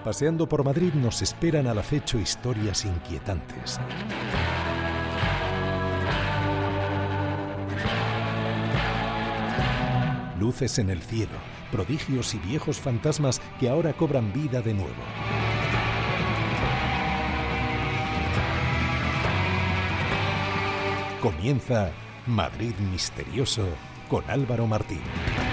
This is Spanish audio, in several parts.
Paseando por Madrid nos esperan al acecho historias inquietantes. Luces en el cielo, prodigios y viejos fantasmas que ahora cobran vida de nuevo. Comienza Madrid Misterioso con Álvaro Martín.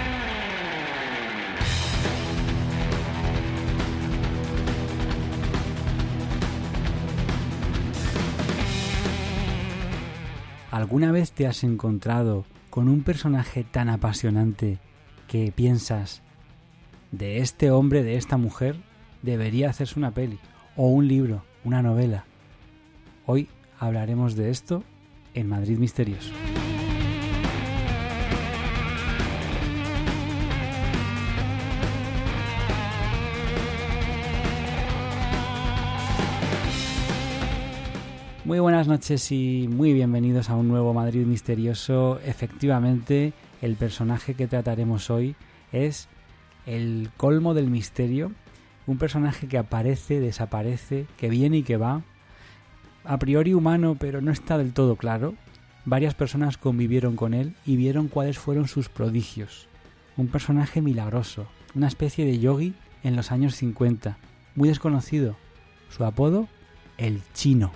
¿Alguna vez te has encontrado con un personaje tan apasionante que piensas, de este hombre, de esta mujer, debería hacerse una peli, o un libro, una novela? Hoy hablaremos de esto en Madrid Misterioso. Muy buenas noches y muy bienvenidos a un nuevo Madrid Misterioso. Efectivamente, el personaje que trataremos hoy es el colmo del misterio, un personaje que aparece, desaparece, que viene y que va, a priori humano pero no está del todo claro. Varias personas convivieron con él y vieron cuáles fueron sus prodigios. Un personaje milagroso, una especie de yogi en los años 50, muy desconocido. Su apodo, el Chino.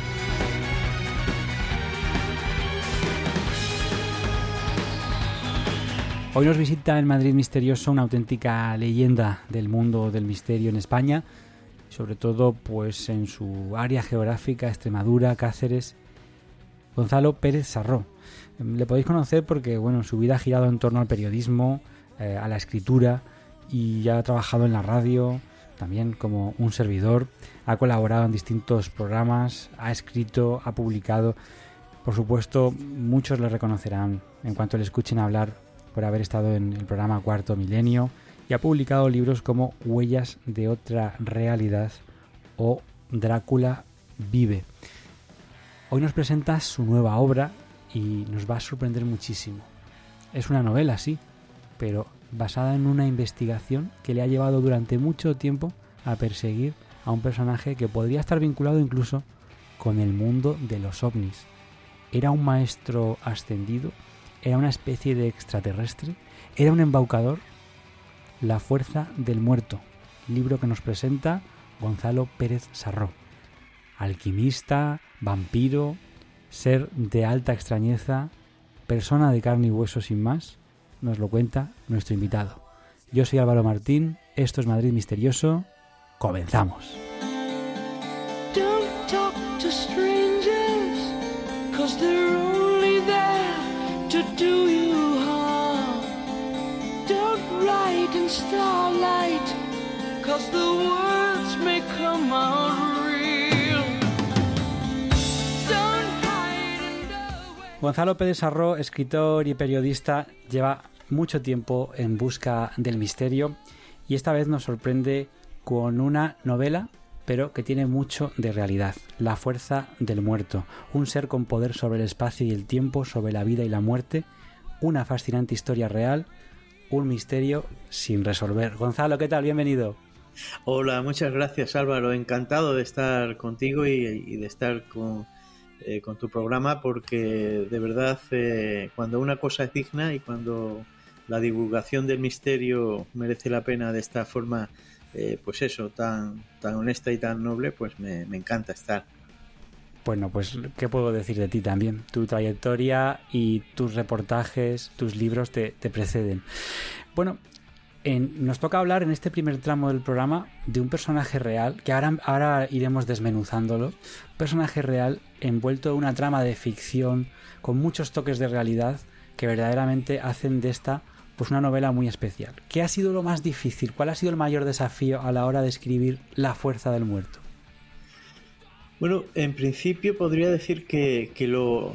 Hoy nos visita en Madrid Misterioso una auténtica leyenda del mundo del misterio en España, sobre todo pues en su área geográfica, Extremadura, Cáceres, Gonzalo Pérez Sarró. Le podéis conocer porque su vida ha girado en torno al periodismo, a la escritura, y ha trabajado en la radio, también como un servidor, ha colaborado en distintos programas, ha escrito, ha publicado. Por supuesto, muchos le reconocerán en cuanto le escuchen hablar por haber estado en el programa Cuarto Milenio, y ha publicado libros como Huellas de otra realidad o Drácula vive. Hoy nos presenta su nueva obra y nos va a sorprender muchísimo. Es una novela, sí, pero basada en una investigación que le ha llevado durante mucho tiempo a perseguir a un personaje que podría estar vinculado incluso con el mundo de los ovnis. Era un maestro ascendido, era una especie de extraterrestre, era un embaucador. La fuerza del muerto, libro que nos presenta Gonzalo Pérez Sarró. Alquimista, vampiro, ser de alta extrañeza, persona de carne y hueso sin más, nos lo cuenta nuestro invitado. Yo soy Álvaro Martín, esto es Madrid Misterioso, comenzamos. Don't talk to strangers, 'cause they're only there to do you harm. Don't write in starlight, 'cause the words may come out real. Don't hide in the way. Gonzalo Pérez Sarró, escritor y periodista, lleva mucho tiempo en busca del misterio y esta vez nos sorprende con una novela, pero que tiene mucho de realidad. La fuerza del muerto, un ser con poder sobre el espacio y el tiempo, sobre la vida y la muerte, una fascinante historia real, un misterio sin resolver. Gonzalo, ¿qué tal? Bienvenido. Hola, muchas gracias, Álvaro. Encantado de estar contigo y de estar con tu programa, porque de verdad cuando una cosa es digna y cuando la divulgación del misterio merece la pena de esta forma, pues eso, tan honesta y tan noble, pues me encanta estar. Bueno, pues ¿qué puedo decir de ti también? Tu trayectoria y tus reportajes, tus libros te preceden. Bueno, nos toca hablar en este primer tramo del programa de un personaje real, que ahora iremos desmenuzándolo. Un personaje real envuelto en una trama de ficción con muchos toques de realidad que verdaderamente hacen de esta pues una novela muy especial. ¿Qué ha sido lo más difícil? ¿Cuál ha sido el mayor desafío a la hora de escribir La fuerza del muerto? Bueno, en principio podría decir que lo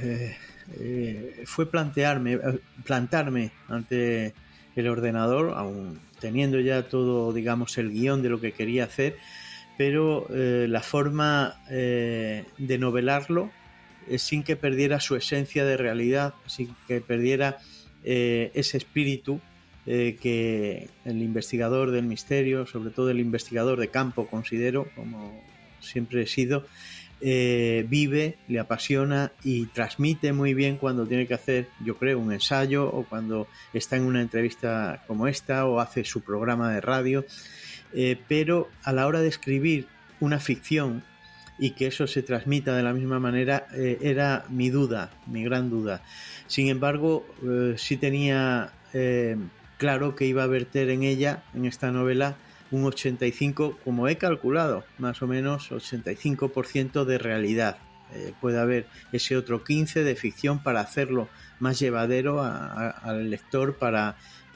fue plantarme ante el ordenador, aun teniendo ya todo, digamos, el guión de lo que quería hacer, pero la forma de novelarlo sin que perdiera su esencia de realidad, sin que perdiera ese espíritu que el investigador del misterio, sobre todo el investigador de campo, considero, como siempre he sido, vive, le apasiona y transmite muy bien cuando tiene que hacer, yo creo, un ensayo, o cuando está en una entrevista como esta, o hace su programa de radio, pero a la hora de escribir una ficción y que eso se transmita de la misma manera, era mi duda, mi gran duda. Sin embargo, sí tenía claro que iba a verter en ella, en esta novela, un 85, como he calculado, más o menos 85% de realidad. Puede haber ese otro 15 de ficción para hacerlo más llevadero al lector, para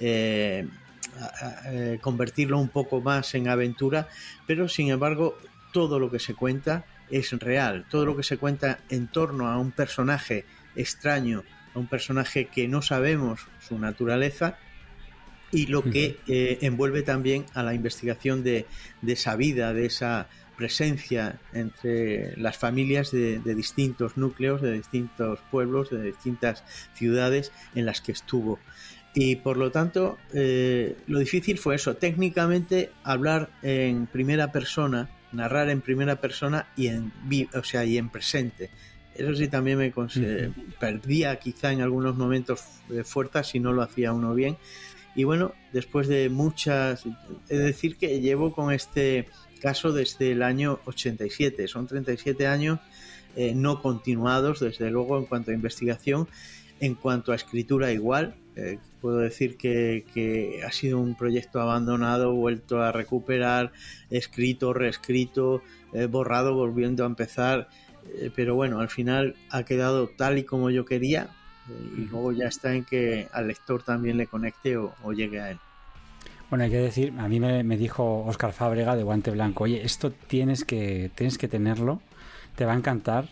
convertirlo un poco más en aventura, pero sin embargo todo lo que se cuenta es real, todo lo que se cuenta en torno a un personaje extraño, a un personaje que no sabemos su naturaleza, y lo que envuelve también a la investigación de esa vida, de esa presencia entre las familias de distintos núcleos, de distintos pueblos, de distintas ciudades en las que estuvo. Y por lo tanto, lo difícil fue eso, técnicamente hablar en primera persona, narrar en primera persona y en presente. Eso sí, también me perdía quizá en algunos momentos fuerzas si no lo hacía uno bien. Y bueno, después de muchas... Es decir, que llevo con este caso desde el año 87. Son 37 años no continuados, desde luego, en cuanto a investigación. En cuanto a escritura, igual. Puedo decir que ha sido un proyecto abandonado, vuelto a recuperar, escrito, reescrito, borrado, volviendo a empezar. Pero bueno, al final ha quedado tal y como yo quería. Y luego ya está en que al lector también le conecte o llegue a él. Bueno, hay que decir, a mí me dijo Óscar Fábrega de Guante Blanco: oye, esto tienes que tenerlo, te va a encantar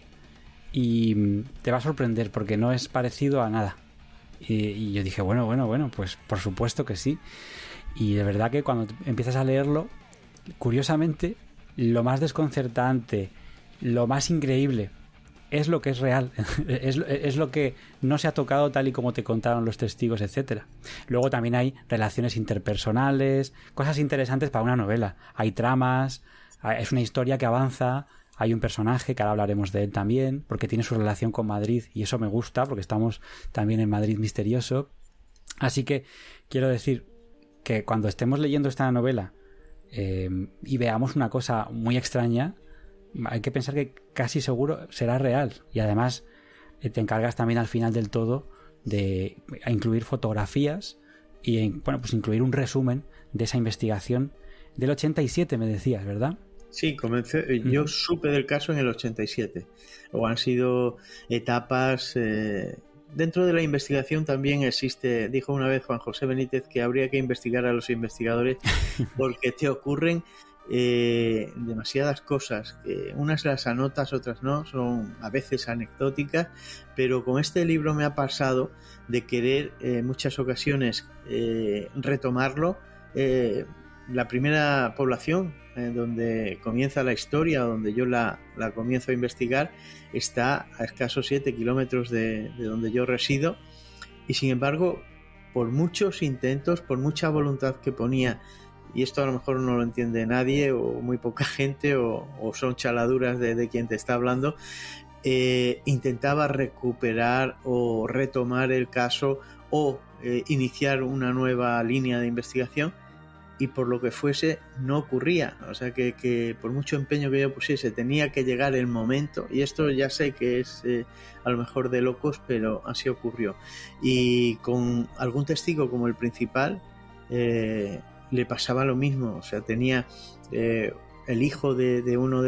y te va a sorprender porque no es parecido a nada. Y yo dije, bueno, pues por supuesto que sí. Y de verdad que cuando empiezas a leerlo, curiosamente, lo más desconcertante, lo más increíble, es lo que es real, es lo que no se ha tocado tal y como te contaron los testigos, etcétera. Luego también hay relaciones interpersonales, cosas interesantes para una novela. Hay tramas, es una historia que avanza, hay un personaje que ahora hablaremos de él también, porque tiene su relación con Madrid y eso me gusta, porque estamos también en Madrid misterioso. Así que quiero decir que cuando estemos leyendo esta novela y veamos una cosa muy extraña, hay que pensar que casi seguro será real. Y además te encargas también al final del todo de incluir fotografías y pues incluir un resumen de esa investigación del 87, me decías, ¿verdad? Sí, yo supe del caso en el 87. O han sido etapas... Dentro de la investigación también existe, dijo una vez Juan José Benítez, que habría que investigar a los investigadores porque te ocurren demasiadas cosas, que unas las anotas, otras no, son a veces anecdóticas, pero con este libro me ha pasado de querer en muchas ocasiones retomarlo. La primera población donde comienza la historia, donde yo la comienzo a investigar, está a escasos 7 kilómetros de donde yo resido, y sin embargo, por muchos intentos, por mucha voluntad que ponía, y esto a lo mejor no lo entiende nadie o muy poca gente o son chaladuras de quien te está hablando, intentaba recuperar o retomar el caso o iniciar una nueva línea de investigación, y por lo que fuese no ocurría. O sea que por mucho empeño que yo pusiese tenía que llegar el momento, y esto ya sé que es a lo mejor de locos, pero así ocurrió. Y con algún testigo como el principal le pasaba lo mismo. O sea, tenía el hijo de uno de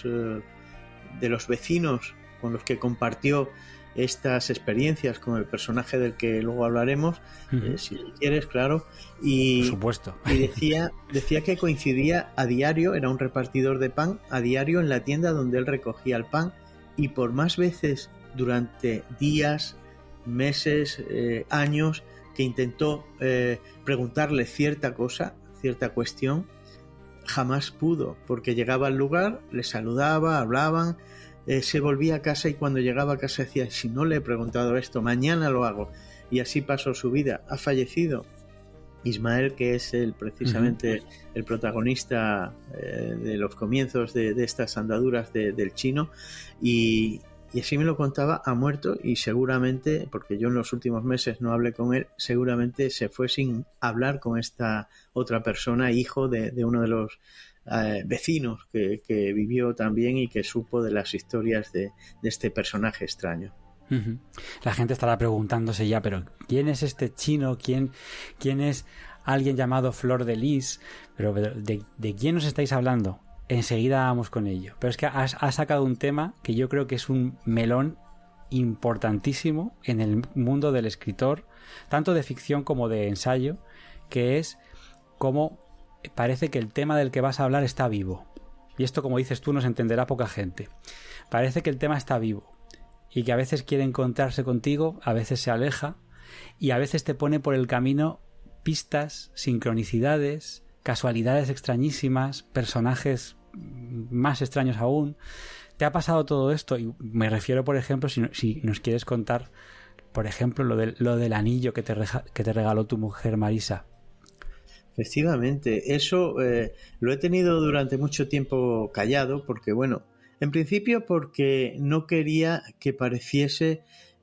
los vecinos con los que compartió estas experiencias con el personaje del que luego hablaremos, si quieres, claro, y, por supuesto. Y decía que coincidía a diario, era un repartidor de pan, a diario en la tienda donde él recogía el pan, y por más veces durante días, meses, años, que intentó preguntarle cierta cosa, cierta cuestión, jamás pudo, porque llegaba al lugar, le saludaba, hablaban, se volvía a casa, y cuando llegaba a casa decía, si no le he preguntado esto, mañana lo hago, y así pasó su vida. Ha fallecido Ismael, que es precisamente el protagonista de los comienzos de estas andaduras del chino, y así me lo contaba, ha muerto, y seguramente, porque yo en los últimos meses no hablé con él, seguramente se fue sin hablar con esta otra persona, hijo de uno de los vecinos que vivió también y que supo de las historias de este personaje extraño. La gente estará preguntándose ya, pero ¿quién es este chino? ¿Quién es alguien llamado Flor de Lis? Pero ¿de quién os estáis hablando? Enseguida vamos con ello. Pero es que has sacado un tema que yo creo que es un melón importantísimo en el mundo del escritor, tanto de ficción como de ensayo, que es cómo parece que el tema del que vas a hablar está vivo. Y esto, como dices tú, nos entenderá poca gente. Parece que el tema está vivo y que a veces quiere encontrarse contigo, a veces se aleja y a veces te pone por el camino pistas, sincronicidades, casualidades extrañísimas, personajes más extraños aún. ¿Te ha pasado todo esto? Y me refiero, por ejemplo, si nos quieres contar, por ejemplo, lo del anillo que te regaló tu mujer Marisa. Efectivamente, eso lo he tenido durante mucho tiempo callado, porque bueno, en principio porque no quería que pareciese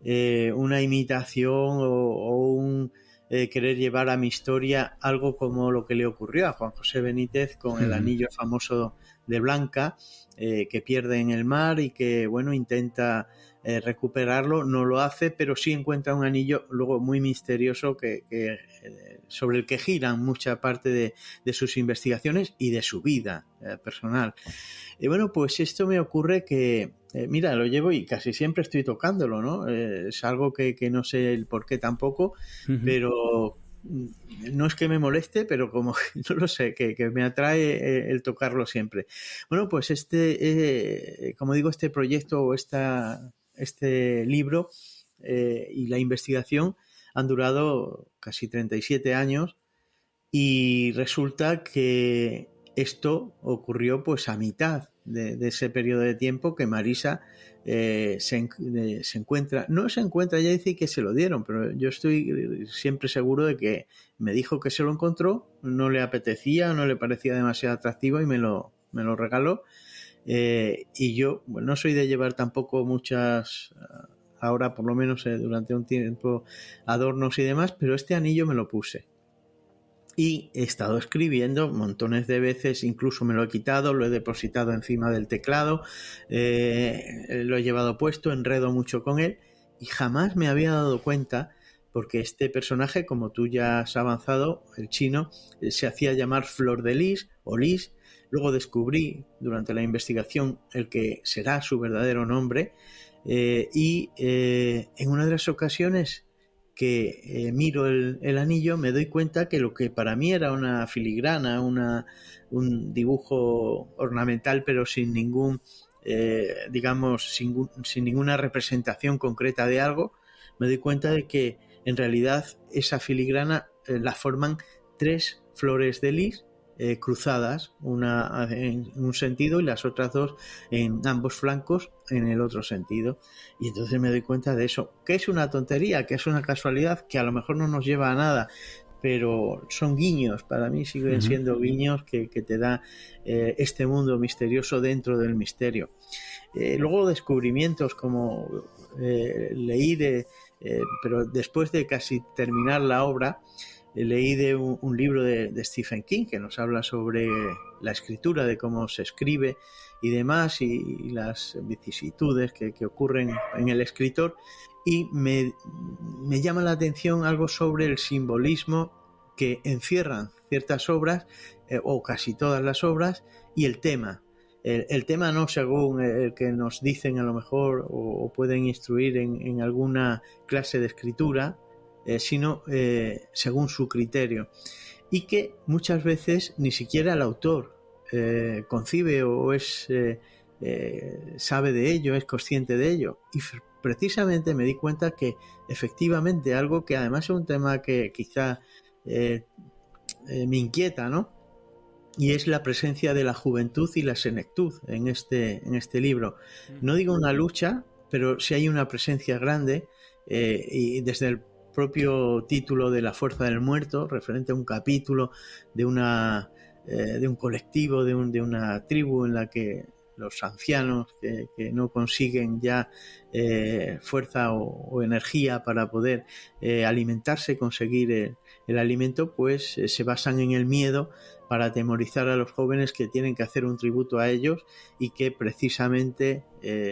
una imitación o un querer llevar a mi historia algo como lo que le ocurrió a Juan José Benítez con el anillo famoso de Blanca, que pierde en el mar y que, bueno, intenta recuperarlo, no lo hace, pero sí encuentra un anillo luego muy misterioso sobre el que giran mucha parte de sus investigaciones y de su vida personal. Y bueno, pues esto me ocurre que, mira, lo llevo y casi siempre estoy tocándolo, ¿no? Es algo que no sé el por qué tampoco, pero no es que me moleste, pero como no lo sé, que me atrae el tocarlo siempre. Bueno, pues como digo, este proyecto o este libro y la investigación han durado casi 37 años y resulta que esto ocurrió pues a mitad de ese periodo de tiempo que Marisa se encuentra, ella dice que se lo dieron, pero yo estoy siempre seguro de que me dijo que se lo encontró, no le apetecía, no le parecía demasiado atractivo y me lo regaló. Y yo, bueno, no soy de llevar tampoco muchas, ahora por lo menos durante un tiempo, adornos y demás, pero este anillo me lo puse. Y he estado escribiendo montones de veces, incluso me lo he quitado, lo he depositado encima del teclado, lo he llevado puesto, enredo mucho con él y jamás me había dado cuenta, porque este personaje, como tú ya has avanzado, el chino, se hacía llamar Flor de Lis o Lis. Luego descubrí durante la investigación el que será su verdadero nombre y en una de las ocasiones que miro el anillo me doy cuenta que lo que para mí era una filigrana, un dibujo ornamental pero sin ningún, sin ninguna representación concreta de algo, me doy cuenta de que en realidad esa filigrana la forman 3 flores de lis cruzadas, una en un sentido y las otras 2 en ambos flancos en el otro sentido. Y entonces me doy cuenta de eso, que es una tontería, que es una casualidad, que a lo mejor no nos lleva a nada, pero son guiños, para mí siguen siendo guiños que te da este mundo misterioso dentro del misterio. Luego descubrimientos como leí pero después de casi terminar la obra, leí de un libro de Stephen King que nos habla sobre la escritura, de cómo se escribe y demás, y las vicisitudes que ocurren en el escritor, y me llama la atención algo sobre el simbolismo que encierran ciertas obras, o casi todas las obras, y el tema. El tema no según el que nos dicen a lo mejor o pueden instruir en alguna clase de escritura, sino según su criterio, y que muchas veces ni siquiera el autor concibe o sabe de ello, es consciente de ello. Y precisamente me di cuenta que efectivamente algo que además es un tema que quizá me inquieta, ¿no? Y es la presencia de la juventud y la senectud en este libro. No digo una lucha, pero sí hay una presencia grande, y desde el propio título de La Fuerza del Muerto, referente a un capítulo de un colectivo, de una tribu en la que los ancianos que no consiguen ya fuerza o energía para poder alimentarse, conseguir el alimento, pues se basan en el miedo para atemorizar a los jóvenes que tienen que hacer un tributo a ellos, y que precisamente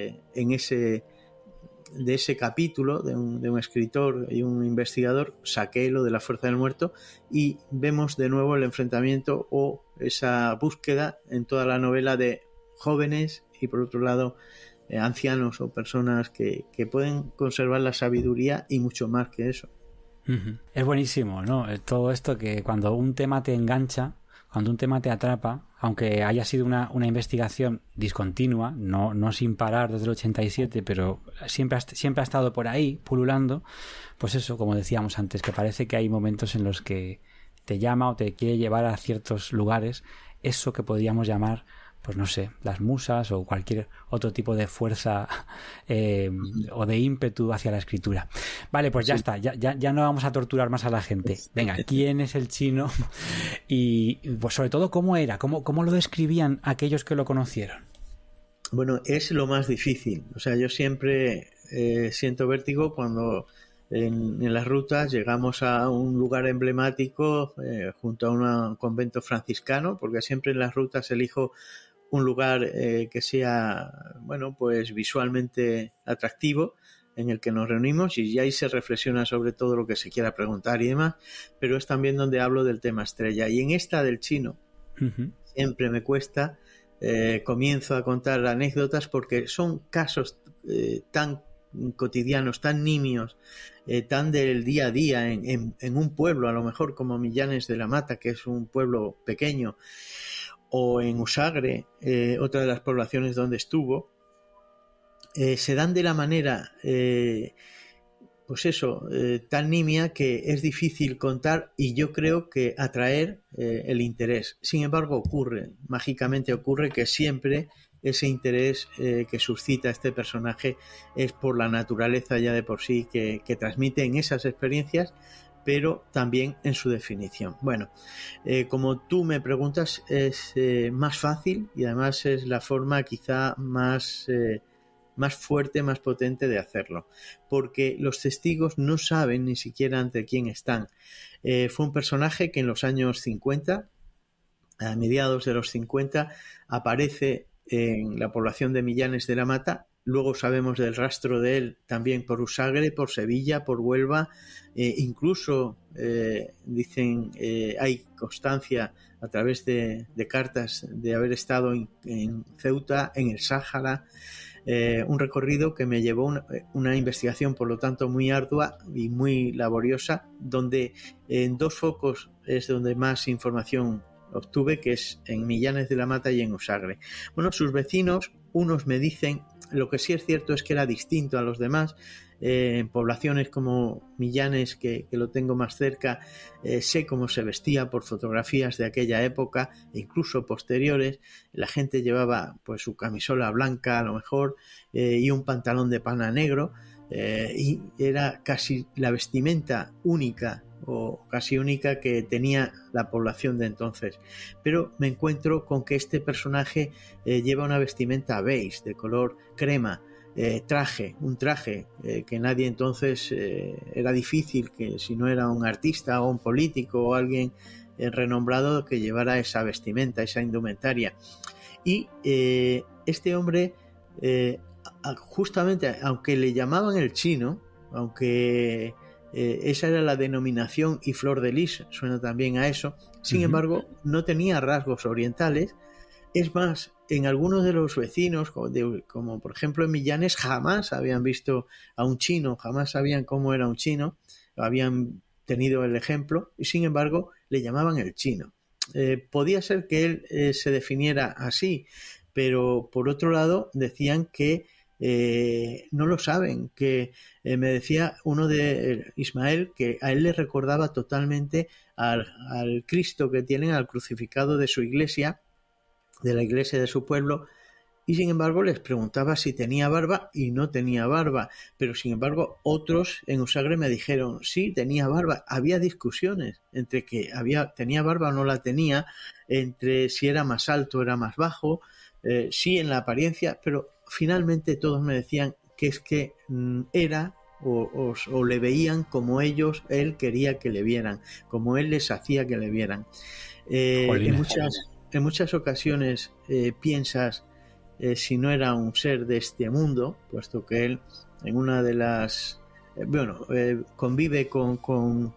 de ese capítulo de un escritor y un investigador saqué lo de La Fuerza del Muerto, y vemos de nuevo el enfrentamiento o esa búsqueda en toda la novela de jóvenes y por otro lado ancianos o personas que pueden conservar la sabiduría y mucho más que eso. Es buenísimo, ¿no? Todo esto, que cuando un tema te engancha, cuando un tema te atrapa, aunque haya sido una investigación discontinua, no sin parar desde el 87, pero siempre ha estado por ahí, pululando, pues eso, como decíamos antes, que parece que hay momentos en los que te llama o te quiere llevar a ciertos lugares, eso que podríamos llamar, pues no sé, las musas o cualquier otro tipo de fuerza o de ímpetu hacia la escritura. Vale, pues ya está, ya no vamos a torturar más a la gente. Venga, ¿quién es el Chino? Y pues sobre todo, ¿cómo era? ¿Cómo lo describían aquellos que lo conocieron? Bueno, es lo más difícil. O sea, yo siempre siento vértigo cuando en las rutas llegamos a un lugar emblemático junto a un convento franciscano, porque siempre en las rutas elijo un lugar que sea, bueno, pues visualmente atractivo, en el que nos reunimos, y ahí se reflexiona sobre todo lo que se quiera preguntar y demás, pero es también donde hablo del tema estrella. Y en esta del Chino siempre me cuesta, comienzo a contar anécdotas porque son casos tan cotidianos, tan nimios, tan del día a día en un pueblo, a lo mejor como Millanes de la Mata, que es un pueblo pequeño, o en Usagre, otra de las poblaciones donde estuvo, se dan de la manera pues eso, tan nimia, que es difícil contar, y yo creo que atraer el interés. Sin embargo, mágicamente ocurre que siempre ese interés que suscita este personaje es por la naturaleza ya de por sí que transmite en esas experiencias, pero también en su definición. Bueno, como tú me preguntas, es más fácil, y además es la forma quizá más fuerte, más potente de hacerlo, porque los testigos no saben ni siquiera ante quién están. Fue un personaje que en los años 50, a mediados de los 50, aparece en la población de Millanes de la Mata. Luego sabemos del rastro de él también por Usagre, por Sevilla, por Huelva, incluso dicen, hay constancia a través de cartas de haber estado en Ceuta, en el Sáhara, un recorrido que me llevó una investigación, por lo tanto, muy ardua y muy laboriosa, donde en dos focos es donde más información obtuve, que es en Millanes de la Mata y en Usagre. Bueno, sus vecinos, unos me dicen, lo que sí es cierto es que era distinto a los demás. En poblaciones como Millanes, que lo tengo más cerca, sé cómo se vestía por fotografías de aquella época e incluso posteriores. La gente llevaba pues su camisola blanca a lo mejor, y un pantalón de pana negro, y era casi la vestimenta única o casi única que tenía la población de entonces. Pero me encuentro con que este personaje lleva una vestimenta beige, de color crema, un traje que nadie entonces, era difícil que, si no era un artista o un político o alguien renombrado, que llevara esa vestimenta, esa indumentaria. Y este hombre, justamente, aunque le llamaban el Chino, aunque esa era la denominación, y flor de lis suena también a eso, sin embargo no tenía rasgos orientales. Es más, en algunos de los vecinos, como por ejemplo en Millanes, jamás habían visto a un chino, jamás sabían cómo era un chino, habían tenido el ejemplo, y sin embargo le llamaban el Chino. Podía ser que él se definiera así, pero por otro lado decían que no lo saben, que me decía uno de Ismael que a él le recordaba totalmente al Cristo que tienen, al crucificado de su iglesia, de la iglesia de su pueblo, y sin embargo les preguntaba si tenía barba y no tenía barba, pero sin embargo otros en Usagre me dijeron sí, tenía barba. Había discusiones entre que tenía barba o no la tenía, entre si era más alto o era más bajo, sí en la apariencia, pero finalmente todos me decían que es que era o le veían como él quería que le vieran, como él les hacía que le vieran. En muchas ocasiones piensas si no era un ser de este mundo, puesto que él en una de las convive con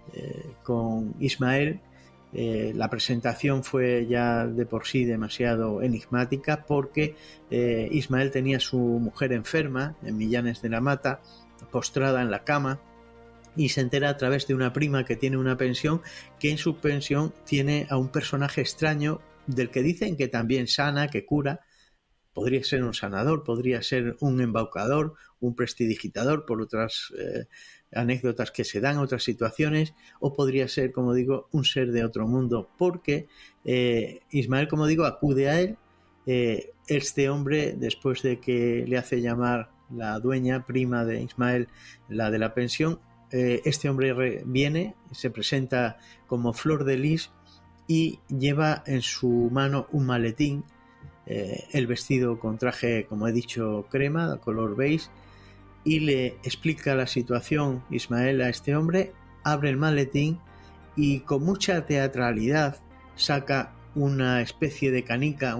Ismael. La presentación fue ya de por sí demasiado enigmática, porque Ismael tenía a su mujer enferma en Millanes de la Mata, postrada en la cama, y se entera a través de una prima que tiene una pensión, que en su pensión tiene a un personaje extraño del que dicen que también sana, que cura. Podría ser un sanador, podría ser un embaucador, un prestidigitador, por otras anécdotas que se dan, otras situaciones, o podría ser, como digo, un ser de otro mundo, porque Ismael, como digo, acude a él. Este hombre, después de que le hace llamar la dueña, prima de Ismael, la de la pensión, este hombre viene, se presenta como Flor de Lis y lleva en su mano un maletín, el vestido con traje, como he dicho, crema, color beige, y le explica la situación Ismael a este hombre, abre el maletín y con mucha teatralidad saca una especie de canica,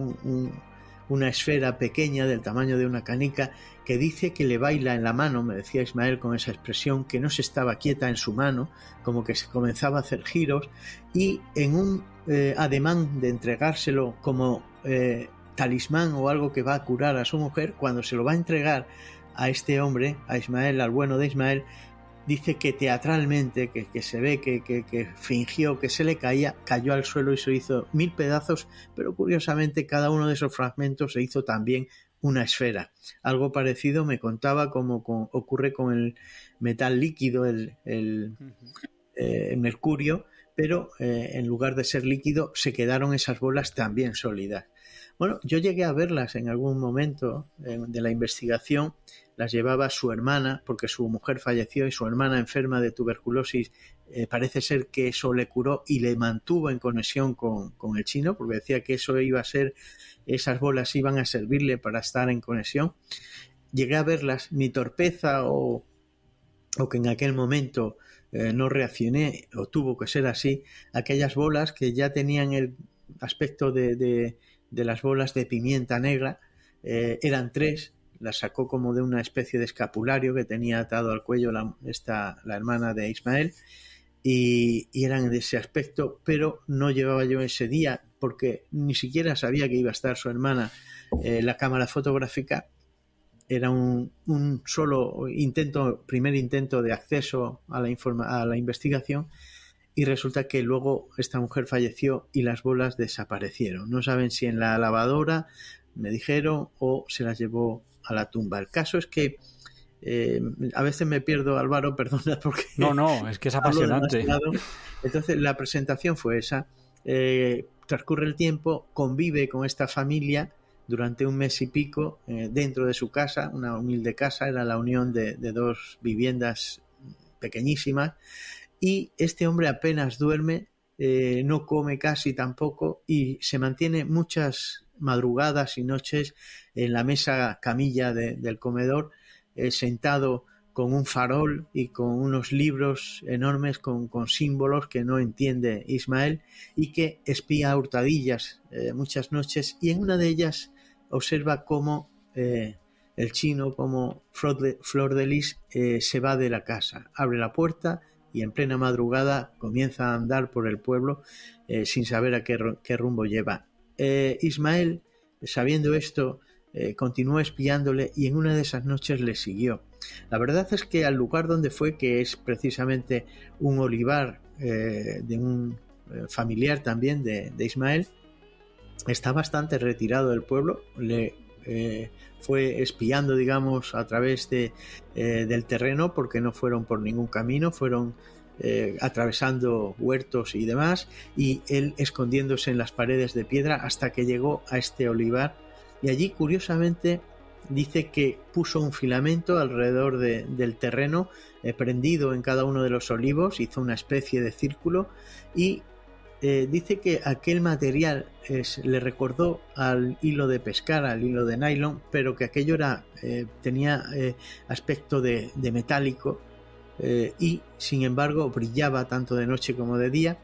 una esfera pequeña del tamaño de una canica, que dice que le baila en la mano, me decía Ismael con esa expresión, que no se estaba quieta en su mano, como que se comenzaba a hacer giros, y en un ademán de entregárselo como talismán o algo que va a curar a su mujer, cuando se lo va a entregar a este hombre, a Ismael, al bueno de Ismael, dice que teatralmente, que se ve que fingió que se le caía, cayó al suelo y se hizo 1000 pedazos, pero curiosamente cada uno de esos fragmentos se hizo también una esfera. Algo parecido me contaba como ocurre con el metal líquido, el mercurio, pero en lugar de ser líquido se quedaron esas bolas también sólidas. Bueno, yo llegué a verlas en algún momento de la investigación. Las llevaba su hermana, porque su mujer falleció y su hermana, enferma de tuberculosis, parece ser que eso le curó y le mantuvo en conexión con el chino, porque decía que eso iba a ser, esas bolas iban a servirle para estar en conexión. Llegué a verlas, mi torpeza o que en aquel momento no reaccioné, o tuvo que ser así, aquellas bolas que ya tenían el aspecto de las bolas de pimienta negra, eran 3, las sacó como de una especie de escapulario que tenía atado al cuello la hermana de Ismael, y eran de ese aspecto, pero no llevaba yo ese día, porque ni siquiera sabía que iba a estar su hermana. La cámara fotográfica era un solo primer intento de acceso a la investigación, y resulta que luego esta mujer falleció y las bolas desaparecieron. No saben si en la lavadora, me dijeron, o se las llevó a la tumba. El caso es que a veces me pierdo, Álvaro, perdona, porque no, es que es apasionante. Entonces la presentación fue esa. Transcurre el tiempo, convive con esta familia durante 1 mes y pico dentro de su casa, una humilde casa, era la unión de 2 viviendas pequeñísimas, y este hombre apenas duerme, no come casi tampoco, y se mantiene muchas madrugadas y noches en la mesa camilla del comedor, sentado con un farol y con unos libros enormes con símbolos que no entiende Ismael, y que espía a hurtadillas muchas noches, y en una de ellas observa cómo el chino, como Flor de Lis, se va de la casa, abre la puerta y en plena madrugada comienza a andar por el pueblo sin saber a qué rumbo lleva. Ismael, sabiendo esto, continuó espiándole, y en una de esas noches le siguió. La verdad es que al lugar donde fue, que es precisamente un olivar de un familiar también de Ismael, está bastante retirado del pueblo. Le fue espiando, digamos, a través del terreno, porque no fueron por ningún camino, fueron atravesando huertos y demás, y él escondiéndose en las paredes de piedra hasta que llegó a este olivar y allí curiosamente dice que puso un filamento alrededor del terreno, prendido en cada uno de los olivos, hizo una especie de círculo y dice que aquel material le recordó al hilo de pescar, al hilo de nylon, pero que aquello tenía aspecto de metálico, y sin embargo brillaba tanto de noche como de día.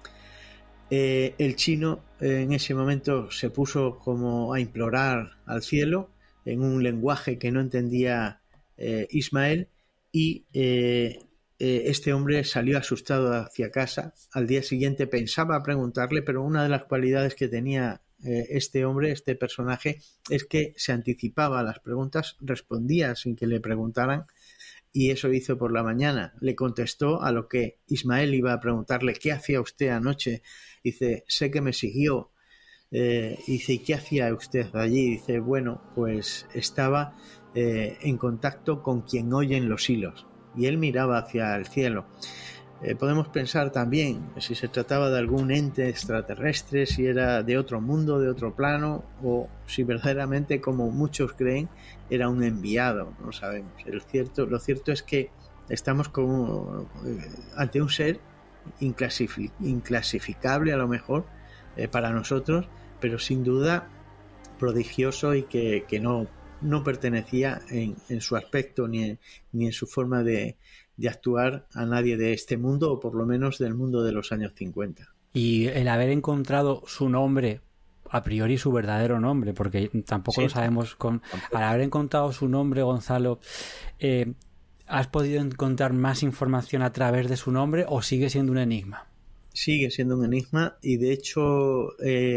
El chino en ese momento se puso como a implorar al cielo en un lenguaje que no entendía Ismael, y este hombre salió asustado hacia casa. Al día siguiente pensaba preguntarle, pero una de las cualidades que tenía este hombre, este personaje, es que se anticipaba a las preguntas, respondía sin que le preguntaran, y eso hizo por la mañana. Le contestó a lo que Ismael iba a preguntarle: ¿qué hacía usted anoche? Dice: sé que me siguió. Dice: ¿y qué hacía usted allí? Dice: bueno, pues estaba en contacto con quien oyen los hilos. Y él miraba hacia el cielo. Podemos pensar también si se trataba de algún ente extraterrestre, si era de otro mundo, de otro plano, o si verdaderamente, como muchos creen, era un enviado. No sabemos. Lo cierto es que estamos ante un ser inclasificable, a lo mejor, para nosotros, pero sin duda prodigioso, y que no pertenecía en su aspecto ni en su forma de actuar a nadie de este mundo, o por lo menos del mundo de los años 50. Y el haber encontrado su nombre, a priori su verdadero nombre, porque tampoco lo sabemos, al haber encontrado su nombre, Gonzalo, ¿has podido encontrar más información a través de su nombre o sigue siendo un enigma? Sigue siendo un enigma, y de hecho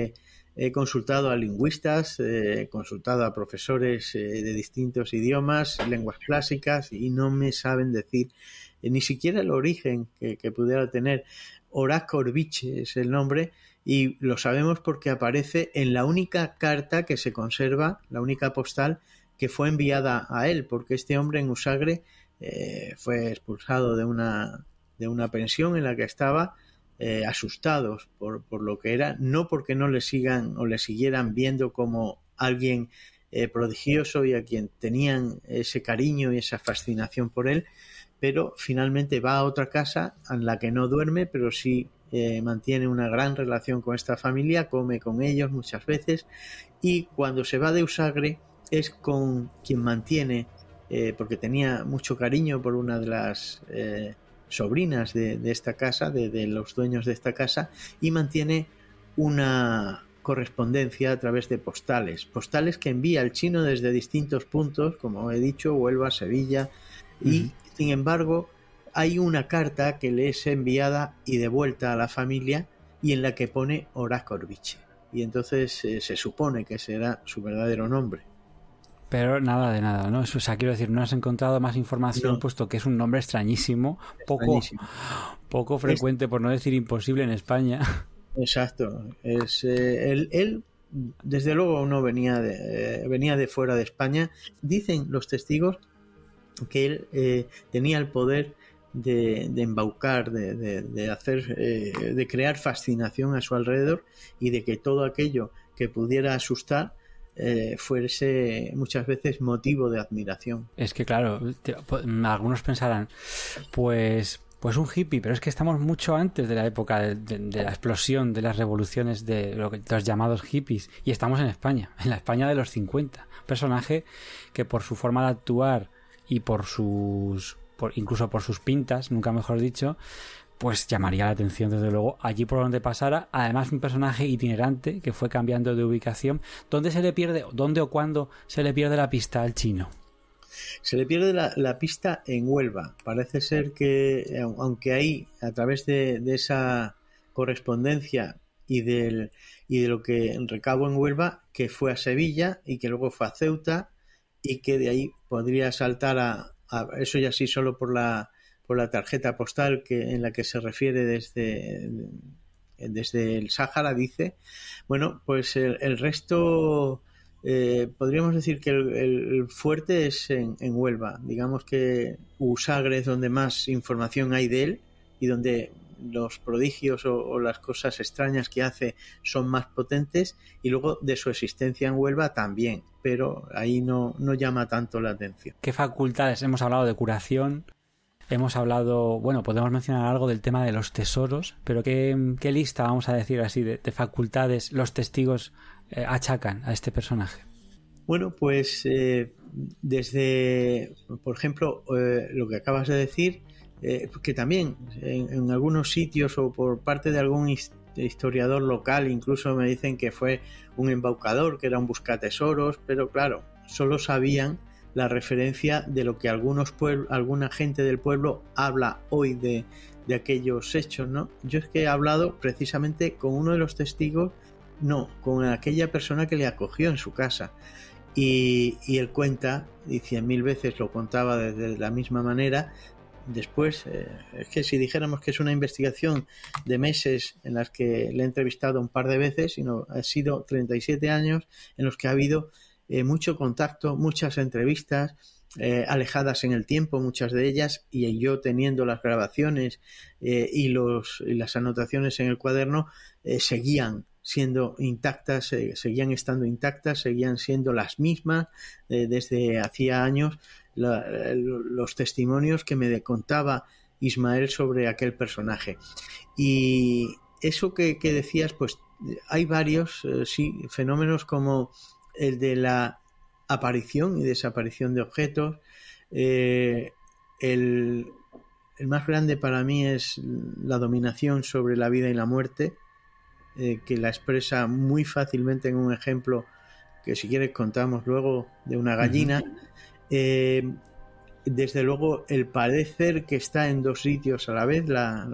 he consultado a lingüistas, he consultado a profesores de distintos idiomas, lenguas clásicas, y no me saben decir ni siquiera el origen que pudiera tener. Orakorviche es el nombre, y lo sabemos porque aparece en la única carta que se conserva, la única postal que fue enviada a él, porque este hombre en Usagre fue expulsado de una pensión en la que estaba, asustados por lo que era, no porque no le sigan o le siguieran viendo como alguien prodigioso y a quien tenían ese cariño y esa fascinación por él, pero finalmente va a otra casa en la que no duerme, pero sí mantiene una gran relación con esta familia, come con ellos muchas veces, y cuando se va de Usagre es con quien mantiene, porque tenía mucho cariño por una de las sobrinas de esta casa, de los dueños de esta casa, y mantiene una correspondencia a través de postales que envía el chino desde distintos puntos, como he dicho, Huelva, Sevilla, y sin embargo hay una carta que le es enviada y devuelta a la familia, y en la que pone Orakorviche, y entonces se supone que será su verdadero nombre. Pero nada de nada, ¿no? O sea, quiero decir, no has encontrado más información, puesto que es un nombre extrañísimo, poco frecuente, por no decir imposible, en España. Exacto. Él desde luego no venía de fuera de España. Dicen los testigos que él tenía el poder de embaucar, de hacer, de crear fascinación a su alrededor, y de que todo aquello que pudiera asustar fuese muchas veces motivo de admiración. Es que claro, algunos pensarán, pues un hippie, pero es que estamos mucho antes de la época de la explosión de las revoluciones de los llamados hippies, y estamos en España, en la España de los 50. Personaje que por su forma de actuar y incluso por sus pintas, nunca mejor dicho, pues llamaría la atención desde luego allí por donde pasara. Además, un personaje itinerante que fue cambiando de ubicación. ¿Dónde o cuándo se le pierde la pista al chino? Se le pierde la pista en Huelva. Parece ser que, aunque ahí, a través de esa correspondencia y de lo que recabó en Huelva, que fue a Sevilla y que luego fue a Ceuta, y que de ahí podría saltar a eso ya sí solo por la tarjeta postal en la que se refiere desde el Sáhara, dice. Bueno, pues el resto, podríamos decir que el fuerte es en Huelva. Digamos que Usagre es donde más información hay de él, y donde los prodigios o las cosas extrañas que hace son más potentes, y luego de su existencia en Huelva también, pero ahí no llama tanto la atención. ¿Qué facultades? Hemos hablado de curación, hemos hablado, bueno, podemos mencionar algo del tema de los tesoros, pero ¿qué lista, vamos a decir así, de facultades los testigos achacan a este personaje? Bueno, pues desde, por ejemplo, lo que acabas de decir, que también en algunos sitios o por parte de algún historiador local incluso me dicen que fue un embaucador, que era un buscatesoros, pero claro, solo sabían la referencia de lo que alguna gente del pueblo habla hoy de aquellos hechos, ¿no? Yo es que he hablado precisamente con uno de los testigos, no, con aquella persona que le acogió en su casa. Y él cuenta, y 100.000 veces lo contaba de la misma manera. Después, es que si dijéramos que es una investigación de meses en las que le he entrevistado un par de veces, sino ha sido 37 años en los que ha habido mucho contacto, muchas entrevistas, alejadas en el tiempo, muchas de ellas, y yo teniendo las grabaciones y las anotaciones en el cuaderno, seguían siendo intactas, seguían estando intactas, seguían siendo las mismas desde hacía años los testimonios que me contaba Ismael sobre aquel personaje. Y eso que decías, pues hay varios sí, fenómenos como el de la aparición y desaparición de objetos. El más grande para mí es la dominación sobre la vida y la muerte, que la expresa muy fácilmente en un ejemplo que si quieres contamos luego, de una gallina. Desde luego el parecer que está en dos sitios a la vez,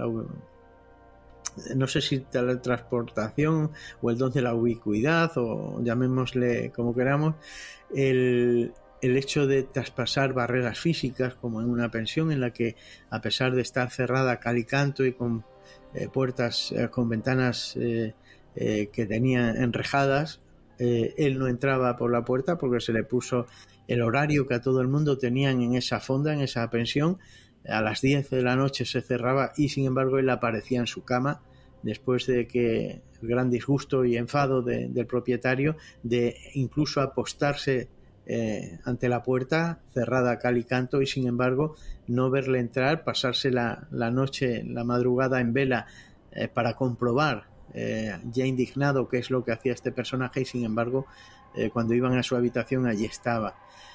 no sé si la transportación o el don de la ubicuidad, o llamémosle como queramos, el hecho de traspasar barreras físicas, como en una pensión en la que, a pesar de estar cerrada cal y canto y con puertas con ventanas que tenía enrejadas, él no entraba por la puerta porque se le puso el horario que a todo el mundo tenían en esa fonda, en esa pensión. A las 10 de la noche se cerraba, y sin embargo él aparecía en su cama después de que el gran disgusto y enfado del propietario de incluso apostarse ante la puerta cerrada cal y canto, y sin embargo no verle entrar, pasarse la noche, la madrugada en vela para comprobar, ya indignado, qué es lo que hacía este personaje, y sin embargo cuando iban a su habitación allí estaba.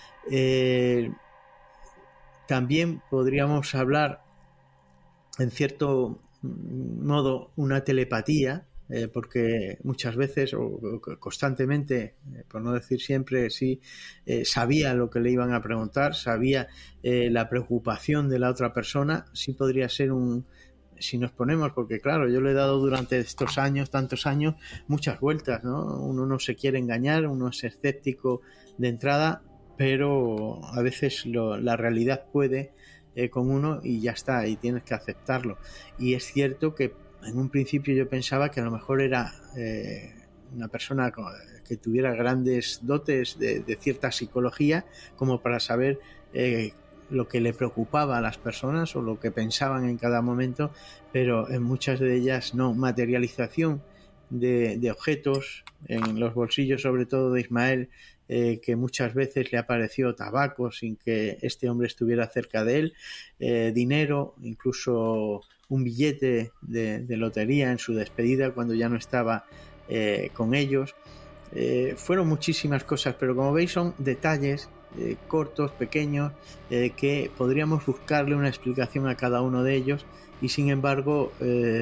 También podríamos hablar en cierto modo una telepatía, porque muchas veces o constantemente, por no decir siempre, sí, sabía lo que le iban a preguntar, sabía la preocupación de la otra persona. Sí podría ser si nos ponemos, porque claro, yo le he dado durante estos años, tantos años, muchas vueltas, ¿no? Uno no se quiere engañar, uno es escéptico de entrada, pero a veces la realidad puede con uno y ya está, y tienes que aceptarlo. Y es cierto que en un principio yo pensaba que a lo mejor era una persona que tuviera grandes dotes de cierta psicología, como para saber lo que le preocupaba a las personas o lo que pensaban en cada momento, pero en muchas de ellas no. Materialización de objetos en los bolsillos, sobre todo de Ismael, que muchas veces le apareció tabaco sin que este hombre estuviera cerca de él, dinero, incluso un billete de lotería en su despedida cuando ya no estaba con ellos. Fueron muchísimas cosas, pero como veis son detalles cortos, pequeños, que podríamos buscarle una explicación a cada uno de ellos, y sin embargo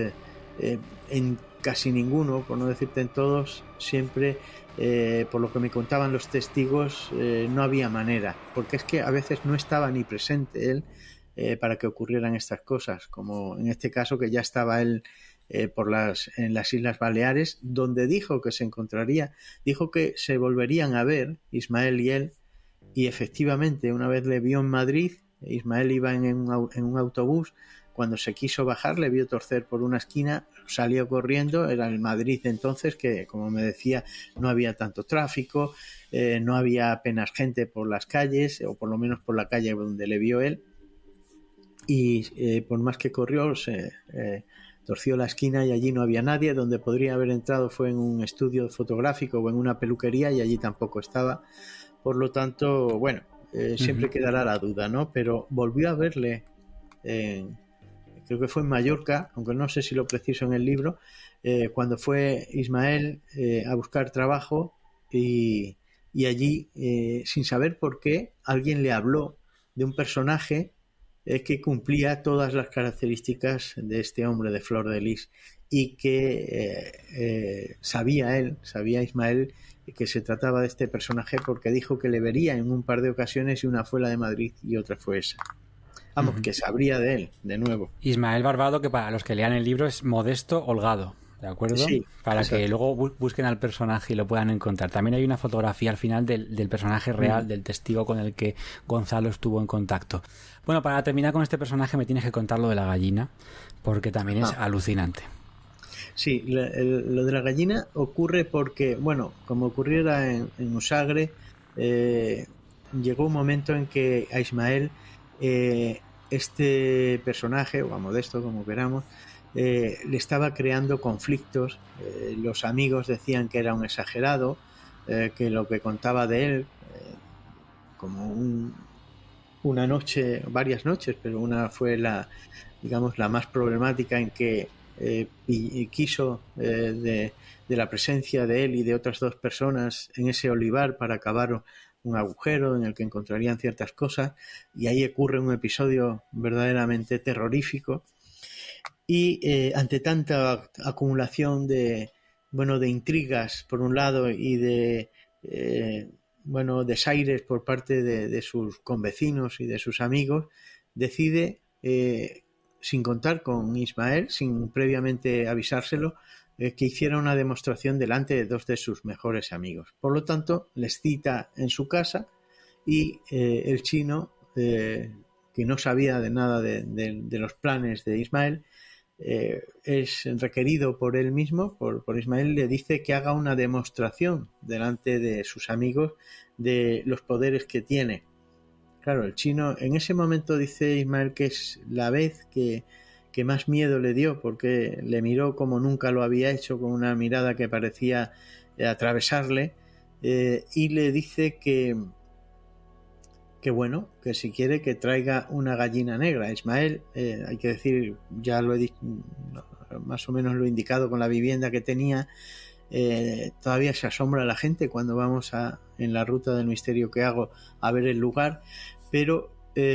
en casi ninguno, por no decirte en todos, siempre, por lo que me contaban los testigos, no había manera, porque es que a veces no estaba ni presente él para que ocurrieran estas cosas, como en este caso que ya estaba él en las Islas Baleares, donde dijo que se encontraría, dijo que se volverían a ver Ismael y él, y efectivamente una vez le vio en Madrid. Ismael iba en un autobús, cuando se quiso bajar le vio torcer por una esquina, salió corriendo. Era el Madrid entonces, que como me decía no había tanto tráfico, no había apenas gente por las calles, o por lo menos por la calle donde le vio él, y por más que corrió torció la esquina y allí no había nadie. Donde podría haber entrado fue en un estudio fotográfico o en una peluquería y allí tampoco estaba. Por lo tanto, bueno, siempre quedará la duda, ¿no? Pero volvió a verle, creo que fue en Mallorca, aunque no sé si lo preciso en el libro, cuando fue Ismael a buscar trabajo y allí, sin saber por qué, alguien le habló de un personaje que cumplía todas las características de este hombre de Flor de Lis y que sabía Ismael que se trataba de este personaje porque dijo que le vería en un par de ocasiones y una fue la de Madrid y otra fue esa. Vamos, que sabría de él, de nuevo. Ismael Barbado, que para los que lean el libro es Modesto Holgado, ¿de acuerdo? Sí, para exacto. que luego busquen al personaje y lo puedan encontrar. También hay una fotografía al final del personaje real, del testigo con el que Gonzalo estuvo en contacto. Bueno, para terminar con este personaje me tienes que contar lo de la gallina, porque también es alucinante. Sí, lo de la gallina ocurre porque, bueno, como ocurriera en Usagre, llegó un momento en que a Ismael, este personaje, o a Modesto, como queramos, le estaba creando conflictos. Los amigos decían que era un exagerado, que lo que contaba de él, como una noche, varias noches, pero una fue la más problemática en que quiso de la presencia de él y de otras dos personas en ese olivar para cavar un agujero en el que encontrarían ciertas cosas, y ahí ocurre un episodio verdaderamente terrorífico. Y ante tanta acumulación de intrigas por un lado y de desaires por parte de sus convecinos y de sus amigos, decide, sin contar con Ismael, sin previamente avisárselo, que hiciera una demostración delante de dos de sus mejores amigos. Por lo tanto, les cita en su casa y el chino, que no sabía de nada de los planes de Ismael, es requerido por él mismo, por Ismael, le dice que haga una demostración delante de sus amigos de los poderes que tiene. Claro, el chino en ese momento dice Ismael que es la vez que más miedo le dio, porque le miró como nunca lo había hecho, con una mirada que parecía atravesarle, y le dice que si quiere que traiga una gallina negra. Ismael, hay que decir, ya lo he dicho, más o menos lo he indicado con la vivienda que tenía, todavía se asombra a la gente cuando vamos en la ruta del misterio que hago a ver el lugar, pero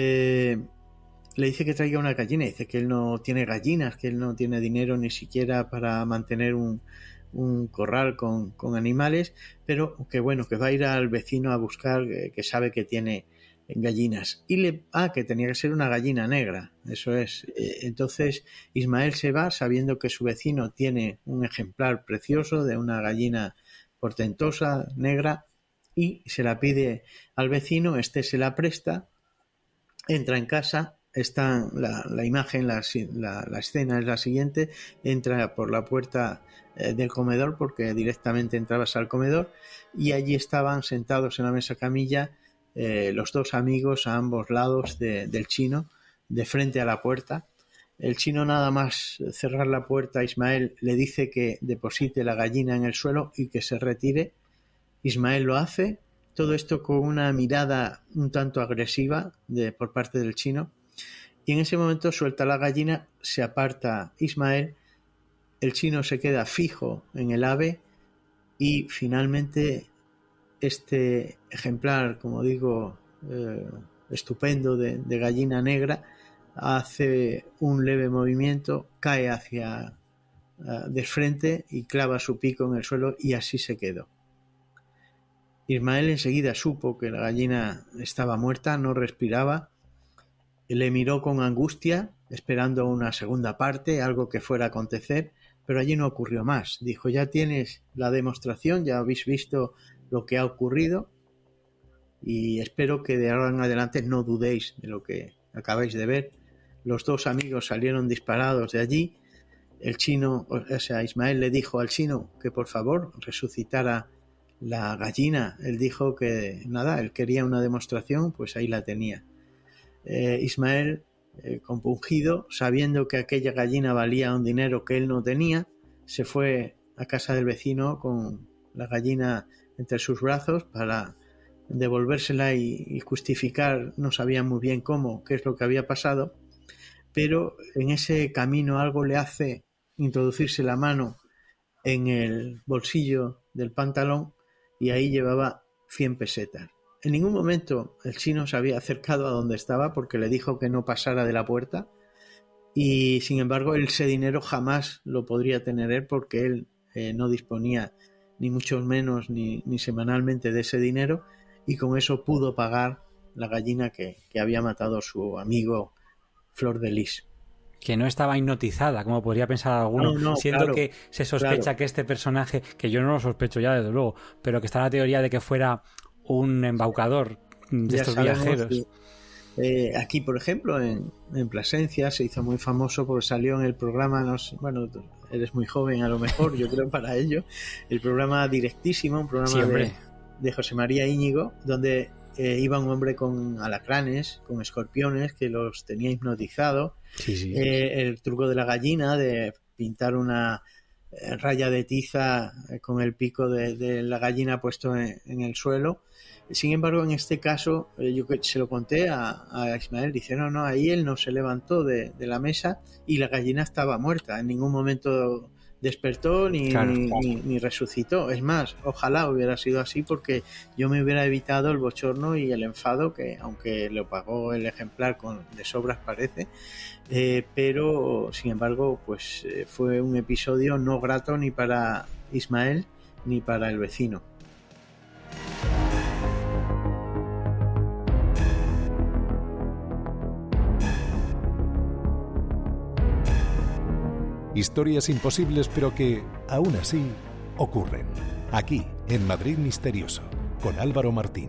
le dice que traiga una gallina. Dice que él no tiene gallinas, que él no tiene dinero ni siquiera para mantener un corral con animales, pero que va a ir al vecino a buscar, que sabe que tiene gallinas, y que tenía que ser una gallina negra, eso es. Entonces Ismael se va sabiendo que su vecino tiene un ejemplar precioso de una gallina portentosa negra y se la pide al vecino. Este se la presta, entra en casa, está la imagen, la escena es la siguiente: entra por la puerta del comedor, porque directamente entrabas al comedor, y allí estaban sentados en la mesa camilla los dos amigos a ambos lados del chino, de frente a la puerta. El chino, nada más cerrar la puerta, Ismael le dice que deposite la gallina en el suelo y que se retire. Ismael lo hace, todo esto con una mirada un tanto agresiva por parte del chino, y en ese momento suelta la gallina, se aparta Ismael, el chino se queda fijo en el ave y finalmente este ejemplar, como digo, estupendo de gallina negra, hace un leve movimiento, cae hacia de frente y clava su pico en el suelo, y así se quedó. Ismael enseguida supo que la gallina estaba muerta, no respiraba, le miró con angustia, esperando una segunda parte, algo que fuera a acontecer, pero allí no ocurrió más. Dijo: ya tienes la demostración, ya habéis visto lo que ha ocurrido, y espero que de ahora en adelante no dudéis de lo que acabáis de ver. Los dos amigos salieron disparados de allí. El chino, Ismael le dijo al chino que por favor resucitara la gallina. Él dijo que nada, él quería una demostración, pues ahí la tenía. Ismael compungido, sabiendo que aquella gallina valía un dinero que él no tenía, se fue a casa del vecino con la gallina entre sus brazos para devolvérsela y justificar, no sabía muy bien cómo, qué es lo que había pasado, pero en ese camino algo le hace introducirse la mano en el bolsillo del pantalón y ahí llevaba 100 pesetas. En ningún momento el chino se había acercado a donde estaba porque le dijo que no pasara de la puerta y sin embargo ese dinero jamás lo podría tener él porque él no disponía ni mucho menos ni semanalmente de ese dinero y con eso pudo pagar la gallina que había matado su amigo Flor de Lis. Que no estaba hipnotizada, como podría pensar alguno, siendo claro, que se sospecha que este personaje, que yo no lo sospecho ya desde luego, pero que está la teoría de que fuera un embaucador de estos viajeros. Aquí, por ejemplo, en Plasencia se hizo muy famoso porque salió en el programa, bueno, eres muy joven a lo mejor, yo creo para ello, el programa Directísimo, un programa de José María Íñigo, donde iba un hombre con alacranes, con escorpiones, que los tenía hipnotizados. Sí. El truco de la gallina, de pintar una raya de tiza con el pico de la gallina puesto en el suelo. Sin embargo, en este caso, yo se lo conté a Ismael, dice, no, ahí él no se levantó de la mesa y la gallina estaba muerta. En ningún momento despertó ni resucitó. Es más, ojalá hubiera sido así porque yo me hubiera evitado el bochorno y el enfado que, aunque lo pagó el ejemplar de sobras parece, pero sin embargo pues fue un episodio no grato ni para Ismael ni para el vecino. Historias imposibles pero que, aún así, ocurren. Aquí, en Madrid Misterioso, con Álvaro Martín.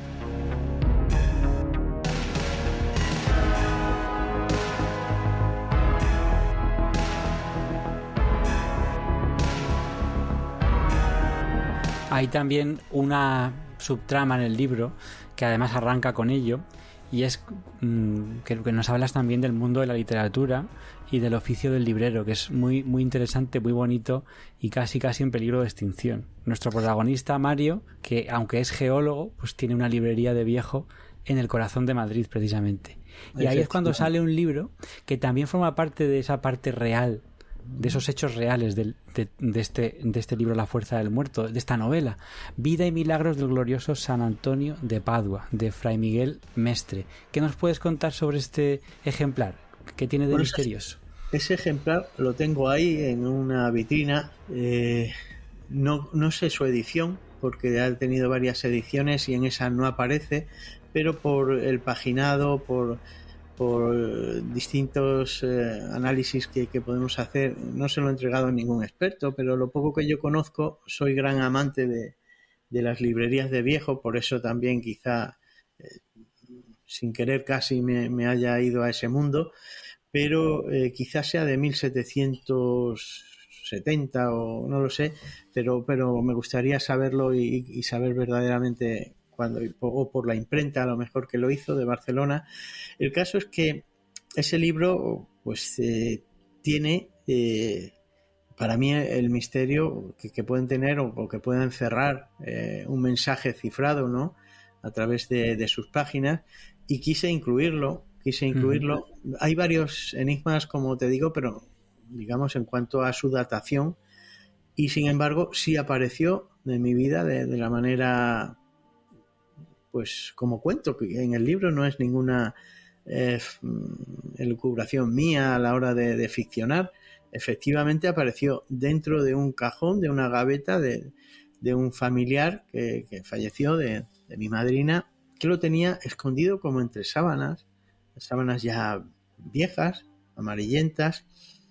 Hay también una subtrama en el libro que además arranca con ello, y es que nos hablas también del mundo de la literatura y del oficio del librero, que es muy, muy interesante, muy bonito y casi en peligro de extinción. Nuestro protagonista, Mario, que aunque es geólogo, pues tiene una librería de viejo en el corazón de Madrid, precisamente. Y ahí es cuando sale un libro que también forma parte de esa parte real, de esos hechos reales de este libro La fuerza del muerto, de esta novela, Vida y milagros del glorioso San Antonio de Padua, de Fray Miguel Mestre. ¿Qué nos puedes contar sobre este ejemplar? ¿Qué tiene de misterioso? Ese ejemplar lo tengo ahí en una vitrina. No sé su edición, porque ha tenido varias ediciones y en esa no aparece, pero por el paginado, por distintos análisis que podemos hacer, no se lo he entregado a ningún experto, pero lo poco que yo conozco, soy gran amante de las librerías de viejo, por eso también quizá sin querer casi me haya ido a ese mundo, pero quizás sea de 1770 o no lo sé, pero me gustaría saberlo y saber verdaderamente o por la imprenta a lo mejor que lo hizo de Barcelona. El caso es que ese libro pues tiene para mí el misterio que pueden tener o que pueden encerrar un mensaje cifrado, ¿no?, a través de sus páginas, y quise incluirlo. Hay varios enigmas, como te digo, pero digamos en cuanto a su datación, y sin embargo sí apareció en mi vida de la manera, pues como cuento, que en el libro no es ninguna elucubración mía a la hora de ficcionar. Efectivamente apareció dentro de un cajón, de una gaveta de un familiar que falleció, de mi madrina, que lo tenía escondido como entre sábanas ya viejas, amarillentas,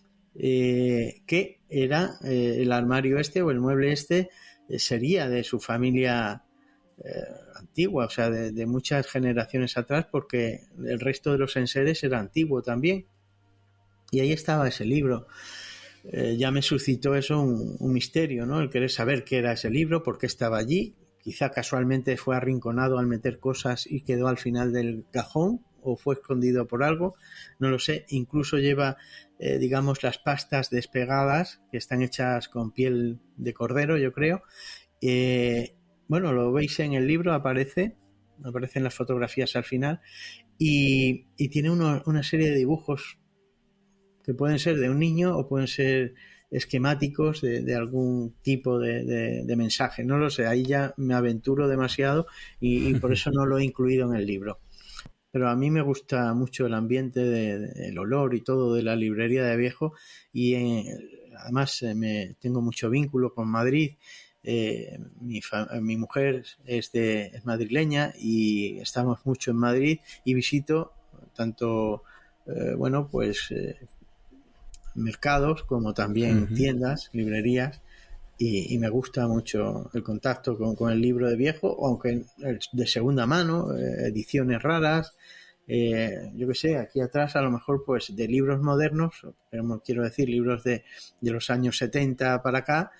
que era el armario o el mueble sería de su familia antigua, o sea, de muchas generaciones atrás, porque el resto de los enseres era antiguo también. Y ahí estaba ese libro. Ya me suscitó eso un misterio, ¿no? El querer saber qué era ese libro, por qué estaba allí. Quizá casualmente fue arrinconado al meter cosas y quedó al final del cajón. o fue escondido por algo, no lo sé. Incluso lleva, digamos, las pastas despegadas, que están hechas con piel de cordero, yo creo. Bueno, lo veis en el libro, aparecen las fotografías al final, y tiene una serie de dibujos que pueden ser de un niño o pueden ser esquemáticos de algún tipo de mensaje, no lo sé, ahí ya me aventuro demasiado y por eso no lo he incluido en el libro. Pero a mí me gusta mucho el ambiente, el olor y todo de la librería de Viejo, y además tengo mucho vínculo con Madrid. Mi mujer es madrileña y estamos mucho en Madrid y visito tanto mercados como también tiendas, librerías, y me gusta mucho el contacto con el libro de Viejo, aunque de segunda mano, ediciones raras, yo que sé, aquí atrás a lo mejor pues de libros modernos, pero quiero decir libros de los años 70 para acá.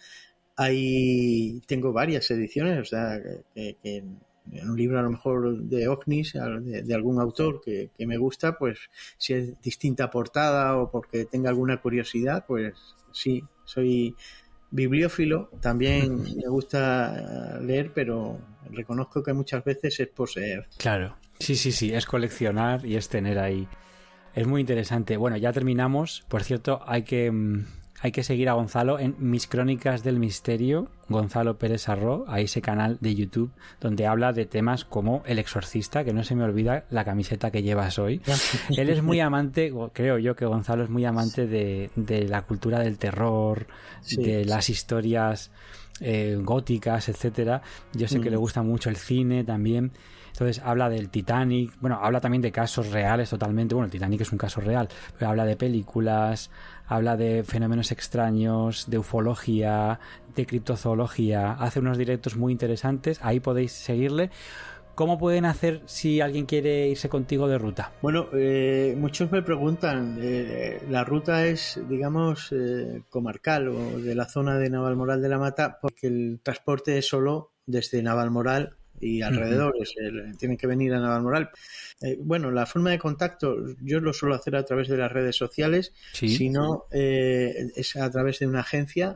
Ahí tengo varias ediciones, o sea, que en un libro a lo mejor de OVNIs, de algún autor que me gusta, pues si es distinta portada o porque tenga alguna curiosidad, pues sí, soy bibliófilo, también me gusta leer, pero reconozco que muchas veces es poseer. Claro, sí, es coleccionar y es tener ahí. Es muy interesante. Bueno, ya terminamos. Por cierto, hay que seguir a Gonzalo en Mis Crónicas del Misterio, Gonzalo Pérez Arró, a ese canal de YouTube donde habla de temas como El Exorcista, que no se me olvida la camiseta que llevas hoy. Él es muy amante, creo yo que Gonzalo es muy amante de la cultura del terror, de las historias góticas, etcétera. Yo sé que le gusta mucho el cine también. Entonces habla del Titanic, bueno, habla también de casos reales totalmente. Bueno, el Titanic es un caso real, pero habla de películas, habla de fenómenos extraños, de ufología, de criptozoología. Hace unos directos muy interesantes, ahí podéis seguirle. ¿Cómo pueden hacer si alguien quiere irse contigo de ruta? Bueno, muchos me preguntan, la ruta es, digamos, comarcal o de la zona de Navalmoral de la Mata, porque el transporte es solo desde Navalmoral y alrededores, tienen que venir a Navalmoral. Bueno, la forma de contacto yo lo suelo hacer a través de las redes sociales, si no es a través de una agencia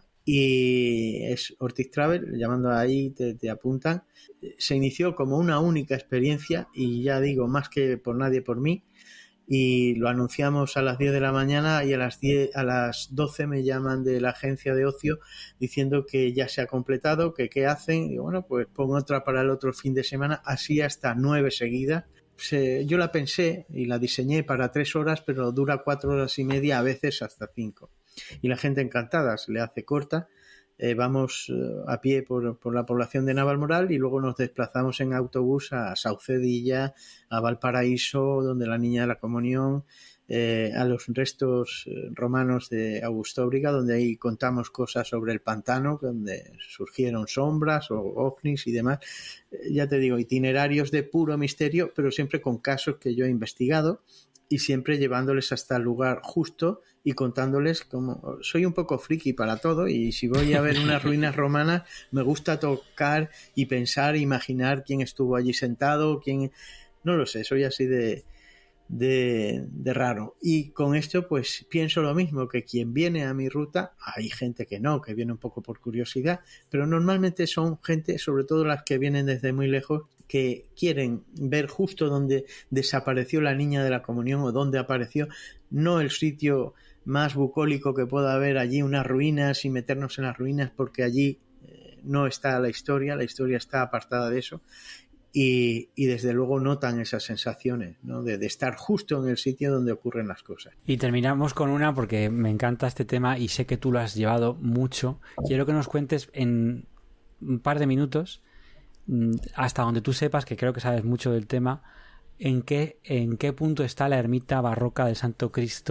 y es Ortiz Travel, llamando ahí te apuntan. Se inició como una única experiencia y ya digo, más que por nadie, por mí, y lo anunciamos a las 10 de la mañana y a las 12 me llaman de la agencia de ocio diciendo que ya se ha completado, que qué hacen, y bueno, pues pongo otra para el otro fin de semana, así hasta 9 seguidas. Yo la pensé y la diseñé para 3 horas, pero dura 4 horas y media, a veces hasta 5. Y la gente encantada, se le hace corta. Vamos a pie por la población de Navalmoral y luego nos desplazamos en autobús a Saucedilla, a Valparaíso, donde la Niña de la Comunión, a los restos romanos de Augustóbriga, donde ahí contamos cosas sobre el pantano, donde surgieron sombras o ovnis y demás. Ya te digo, itinerarios de puro misterio, pero siempre con casos que yo he investigado y siempre llevándoles hasta el lugar justo y contándoles como soy un poco friki para todo, y si voy a ver unas ruinas romanas me gusta tocar y pensar, imaginar quién estuvo allí sentado, quién, no lo sé, soy así de raro. Y con esto pues pienso lo mismo, que quien viene a mi ruta, hay gente que no, que viene un poco por curiosidad, pero normalmente son gente, sobre todo las que vienen desde muy lejos, que quieren ver justo donde desapareció la Niña de la Comunión o donde apareció, no el sitio más bucólico que pueda haber allí, unas ruinas, y meternos en las ruinas, porque allí no está la historia está apartada de eso. Y desde luego notan esas sensaciones, ¿no? de estar justo en el sitio donde ocurren las cosas. Y terminamos con una, porque me encanta este tema y sé que tú lo has llevado mucho. Quiero que nos cuentes en un par de minutos, hasta donde tú sepas, que creo que sabes mucho del tema, en qué punto está la ermita barroca del Santo Cristo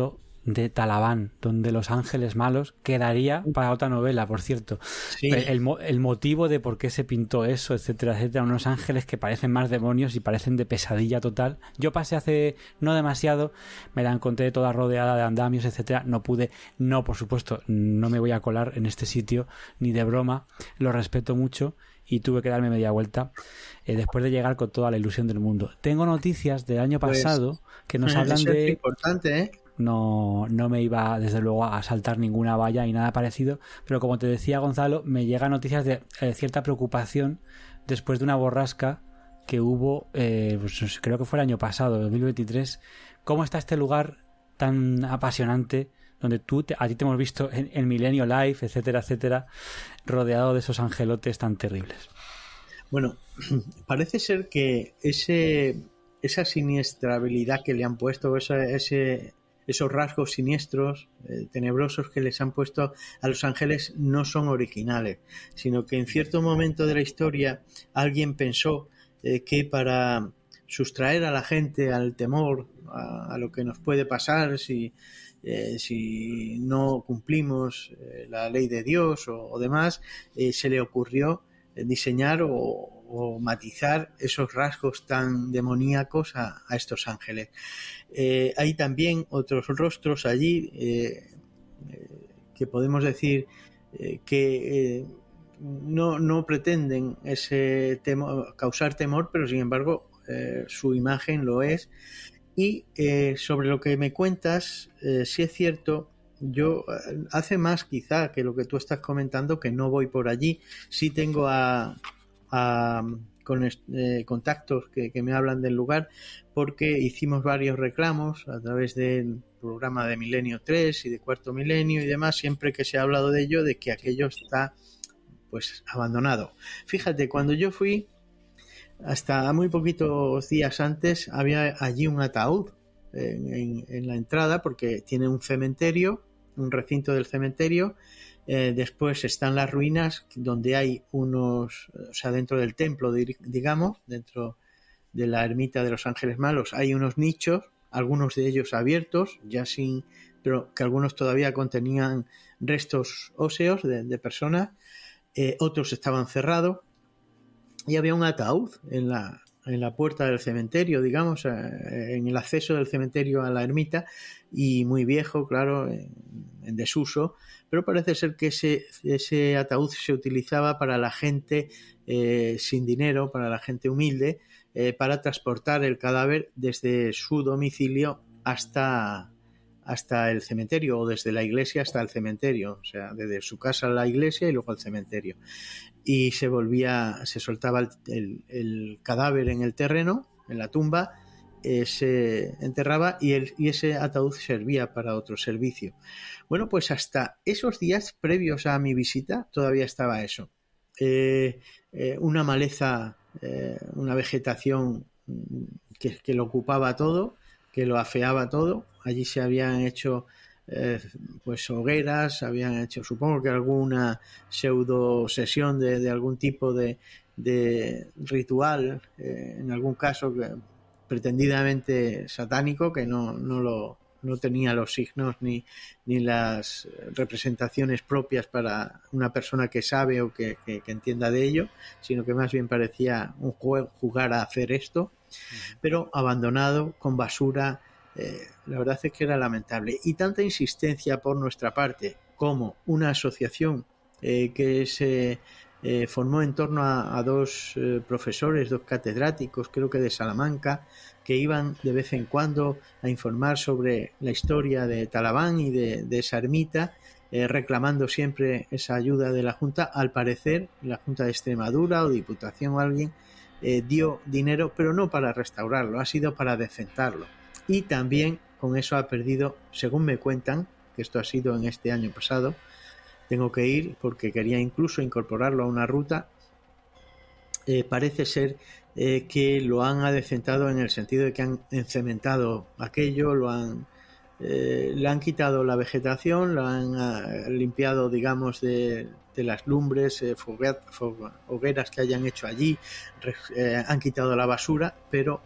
de Talaván, donde los ángeles malos quedaría para otra novela, por cierto. Sí. El motivo de por qué se pintó eso, etcétera, etcétera. Unos ángeles que parecen más demonios y parecen de pesadilla total. Yo pasé hace no demasiado, me la encontré toda rodeada de andamios, etcétera. No pude, por supuesto, no me voy a colar en este sitio ni de broma. Lo respeto mucho y tuve que darme media vuelta después de llegar con toda la ilusión del mundo. Tengo noticias del año pasado que nos hablan eso de... Es importante, ¿eh? No me iba desde luego a saltar ninguna valla y nada parecido, pero como te decía, Gonzalo, me llegan noticias de cierta preocupación después de una borrasca que hubo, pues, creo que fue el año pasado, 2023. ¿Cómo está este lugar tan apasionante donde a ti te hemos visto en Milenio Live, etcétera, etcétera, rodeado de esos angelotes tan terribles? Bueno, parece ser que esa siniestrabilidad que le han puesto, esos rasgos siniestros, tenebrosos que les han puesto a los ángeles no son originales, sino que en cierto momento de la historia alguien pensó que para sustraer a la gente al temor, a lo que nos puede pasar si no cumplimos la ley de Dios o demás, se le ocurrió diseñar o matizar esos rasgos tan demoníacos a estos ángeles. Hay también otros rostros allí que podemos decir que no pretenden causar temor, pero sin embargo su imagen lo es. Y sobre lo que me cuentas, sí es cierto, yo hace más quizá que lo que tú estás comentando, que no voy por allí. Sí tengo contactos que me hablan del lugar, porque hicimos varios reclamos a través del programa de Milenio 3 y de Cuarto Milenio y demás, siempre que se ha hablado de ello, de que aquello está pues abandonado. Fíjate, cuando yo fui, hasta muy poquitos días antes, había allí un ataúd en la entrada, porque tiene un cementerio, un recinto del cementerio. Después están las ruinas, donde hay dentro del templo, digamos, dentro de la ermita de los Ángeles Malos, hay unos nichos, algunos de ellos abiertos, pero que algunos todavía contenían restos óseos de personas, otros estaban cerrados. Y había un ataúd en la puerta del cementerio, digamos, en el acceso del cementerio a la ermita, y muy viejo, claro, en desuso, pero parece ser que ese ataúd se utilizaba para la gente sin dinero, para la gente humilde, para transportar el cadáver desde su domicilio hasta el cementerio, o desde la iglesia hasta el cementerio, o sea, desde su casa a la iglesia y luego al cementerio. Y se soltaba el cadáver en el terreno, en la tumba, se enterraba y ese ataúd servía para otro servicio. Bueno, pues hasta esos días previos a mi visita todavía estaba eso. Una maleza, una vegetación que lo ocupaba todo, que lo afeaba todo. Allí se habían hecho pues hogueras, habían hecho, supongo que alguna pseudo sesión de algún tipo de ritual, en algún caso pretendidamente satánico, que no tenía los signos ni las representaciones propias para una persona que sabe o que entienda de ello, sino que más bien parecía un jugar a hacer esto, pero abandonado, con basura. La verdad es que era lamentable, y tanta insistencia por nuestra parte como una asociación que se formó en torno a dos profesores, dos catedráticos, creo que de Salamanca, que iban de vez en cuando a informar sobre la historia de Talaván y de esa ermita, reclamando siempre esa ayuda de la Junta. Al parecer la Junta de Extremadura o Diputación o alguien dio dinero, pero no para restaurarlo, ha sido para decentarlo. Y también con eso ha perdido, según me cuentan, que esto ha sido en este año pasado, tengo que ir porque quería incluso incorporarlo a una ruta, parece ser que lo han adecentado en el sentido de que han encementado aquello, le han quitado la vegetación, lo han limpiado, digamos, de las lumbres, hogueras que hayan hecho allí, han quitado la basura, pero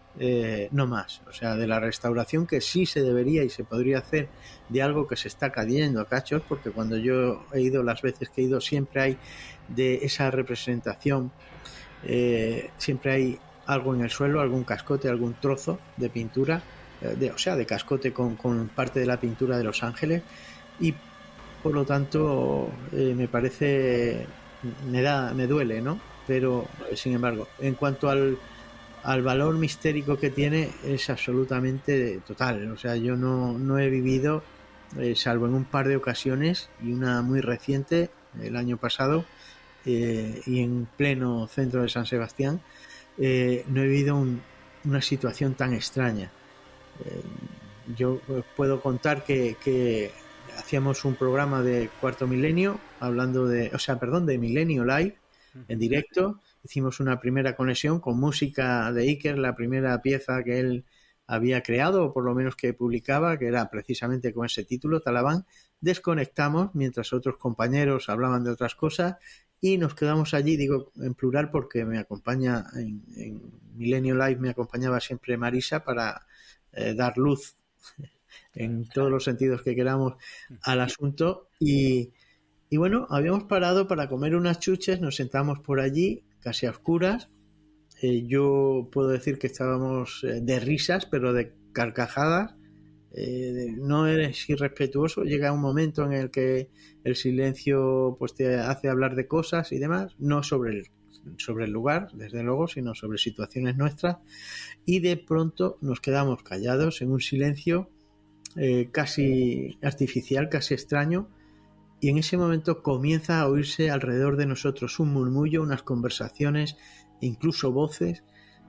no más. O sea, de la restauración que sí se debería y se podría hacer de algo que se está cayendo a cachos, porque cuando yo he ido, las veces que he ido, siempre hay de esa representación, siempre hay algo en el suelo, algún cascote, algún trozo de pintura, de cascote con parte de la pintura de los ángeles, y por lo tanto me parece, me duele, ¿no? Pero sin embargo, en cuanto al valor mistérico que tiene, es absolutamente total. O sea, yo no he vivido, salvo en un par de ocasiones, y una muy reciente, el año pasado, y en pleno centro de San Sebastián, no he vivido una situación tan extraña. Yo puedo contar que hacíamos un programa de Cuarto Milenio, de Milenio Live, en directo. Hicimos una primera conexión con música de Iker, la primera pieza que él había creado, o por lo menos que publicaba, que era precisamente con ese título, Talabán. Desconectamos mientras otros compañeros hablaban de otras cosas y nos quedamos allí, digo en plural porque me acompaña en Milenio Live, me acompañaba siempre Marisa para dar luz en todos los sentidos que queramos al asunto. Y bueno, habíamos parado para comer unas chuches, nos sentamos por allí, casi a oscuras. Yo puedo decir que estábamos de risas, pero de carcajadas. No eres irrespetuoso, llega un momento en el que el silencio pues te hace hablar de cosas y demás, no sobre el lugar, desde luego, sino sobre situaciones nuestras, y de pronto nos quedamos callados en un silencio casi artificial, casi extraño, y en ese momento comienza a oírse alrededor de nosotros un murmullo, unas conversaciones, incluso voces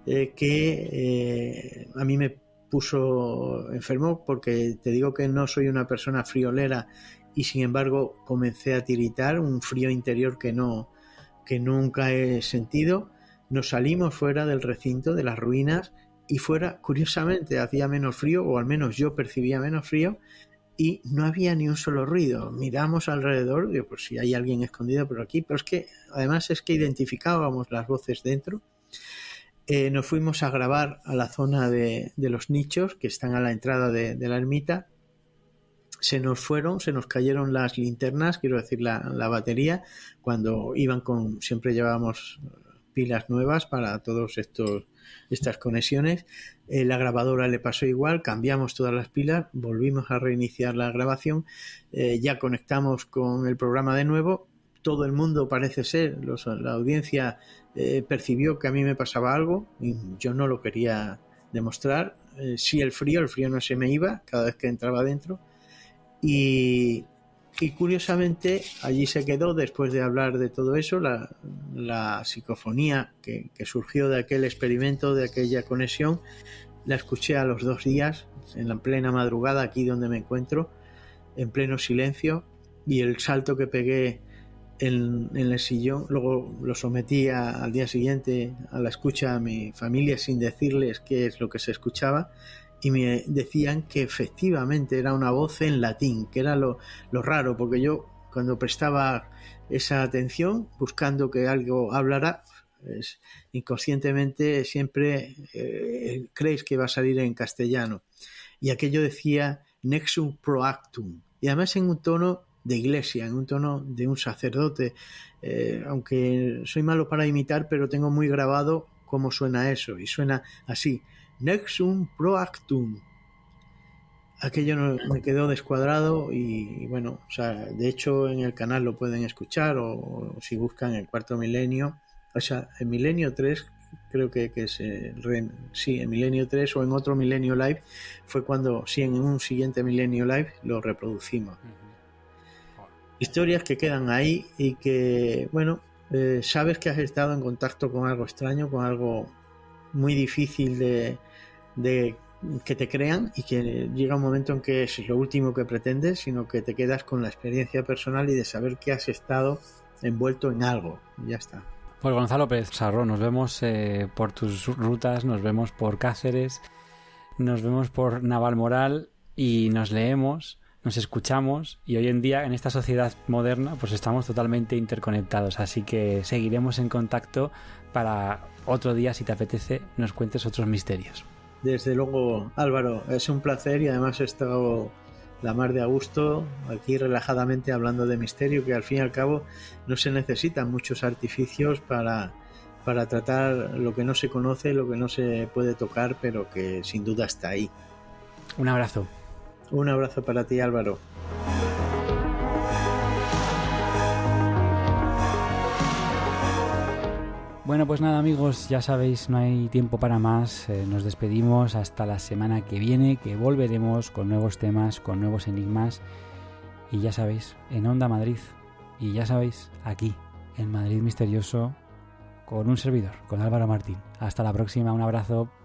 que a mí me puso enfermo, porque te digo que no soy una persona friolera, y sin embargo comencé a tiritar, un frío interior que nunca he sentido. Nos salimos fuera del recinto, de las ruinas, y fuera, curiosamente, hacía menos frío, o al menos yo percibía menos frío, y no había ni un solo ruido. Miramos alrededor, digo, pues si hay alguien escondido por aquí, pero es que además identificábamos las voces dentro. Nos fuimos a grabar a la zona de los nichos que están a la entrada de la ermita. Se nos cayeron las linternas, quiero decir la batería, cuando siempre llevábamos pilas nuevas para todos estas conexiones. La grabadora le pasó igual, cambiamos todas las pilas, volvimos a reiniciar la grabación, ya conectamos con el programa de nuevo. Todo el mundo, parece ser, la audiencia percibió que a mí me pasaba algo, y yo no lo quería demostrar. Sí, el frío no se me iba cada vez que entraba dentro, y curiosamente allí se quedó. Después de hablar de todo eso, la psicofonía que surgió de aquel experimento, de aquella conexión, la escuché a los 2 días, en la plena madrugada, aquí donde me encuentro, en pleno silencio, y el salto que pegué en el sillón, luego lo sometí al día siguiente a la escucha a mi familia sin decirles qué es lo que se escuchaba, y me decían que efectivamente era una voz en latín, que era lo raro, porque yo cuando prestaba esa atención buscando que algo hablara, pues, inconscientemente siempre crees que va a salir en castellano, y aquello decía Nexum Proactum, y además en un tono de iglesia, en un tono de un sacerdote, aunque soy malo para imitar, pero tengo muy grabado cómo suena eso, y suena así: Nexum Proactum. Aquello me quedó descuadrado, y bueno, o sea, de hecho en el canal lo pueden escuchar, o si buscan el Cuarto Milenio, o sea, en Milenio 3, creo que es en Milenio 3 o en otro Milenio Live, fue cuando, sí, en un siguiente Milenio Live lo reproducimos. Historias que quedan ahí y que, bueno, sabes que has estado en contacto con algo extraño, con algo muy difícil de que te crean, y que llega un momento en que es lo último que pretendes, sino que te quedas con la experiencia personal y de saber que has estado envuelto en algo. Ya está. Pues Gonzalo Pérez Sarro, nos vemos por tus rutas, nos vemos por Cáceres, nos vemos por Navalmoral, y nos leemos nos escuchamos y hoy en día en esta sociedad moderna pues estamos totalmente interconectados, así que seguiremos en contacto para otro día, si te apetece, nos cuentes otros misterios. Desde luego, Álvaro, es un placer y además he estado la mar de a gusto aquí relajadamente hablando de misterio, que al fin y al cabo no se necesitan muchos artificios para tratar lo que no se conoce, lo que no se puede tocar, pero que sin duda está ahí. Un abrazo. Un abrazo para ti, Álvaro. Bueno, pues nada, amigos, ya sabéis, no hay tiempo para más. Nos despedimos hasta la semana que viene, que volveremos con nuevos temas, con nuevos enigmas. Y ya sabéis, en Onda Madrid. Y ya sabéis, aquí, en Madrid Misterioso, con un servidor, con Álvaro Martín. Hasta la próxima, un abrazo.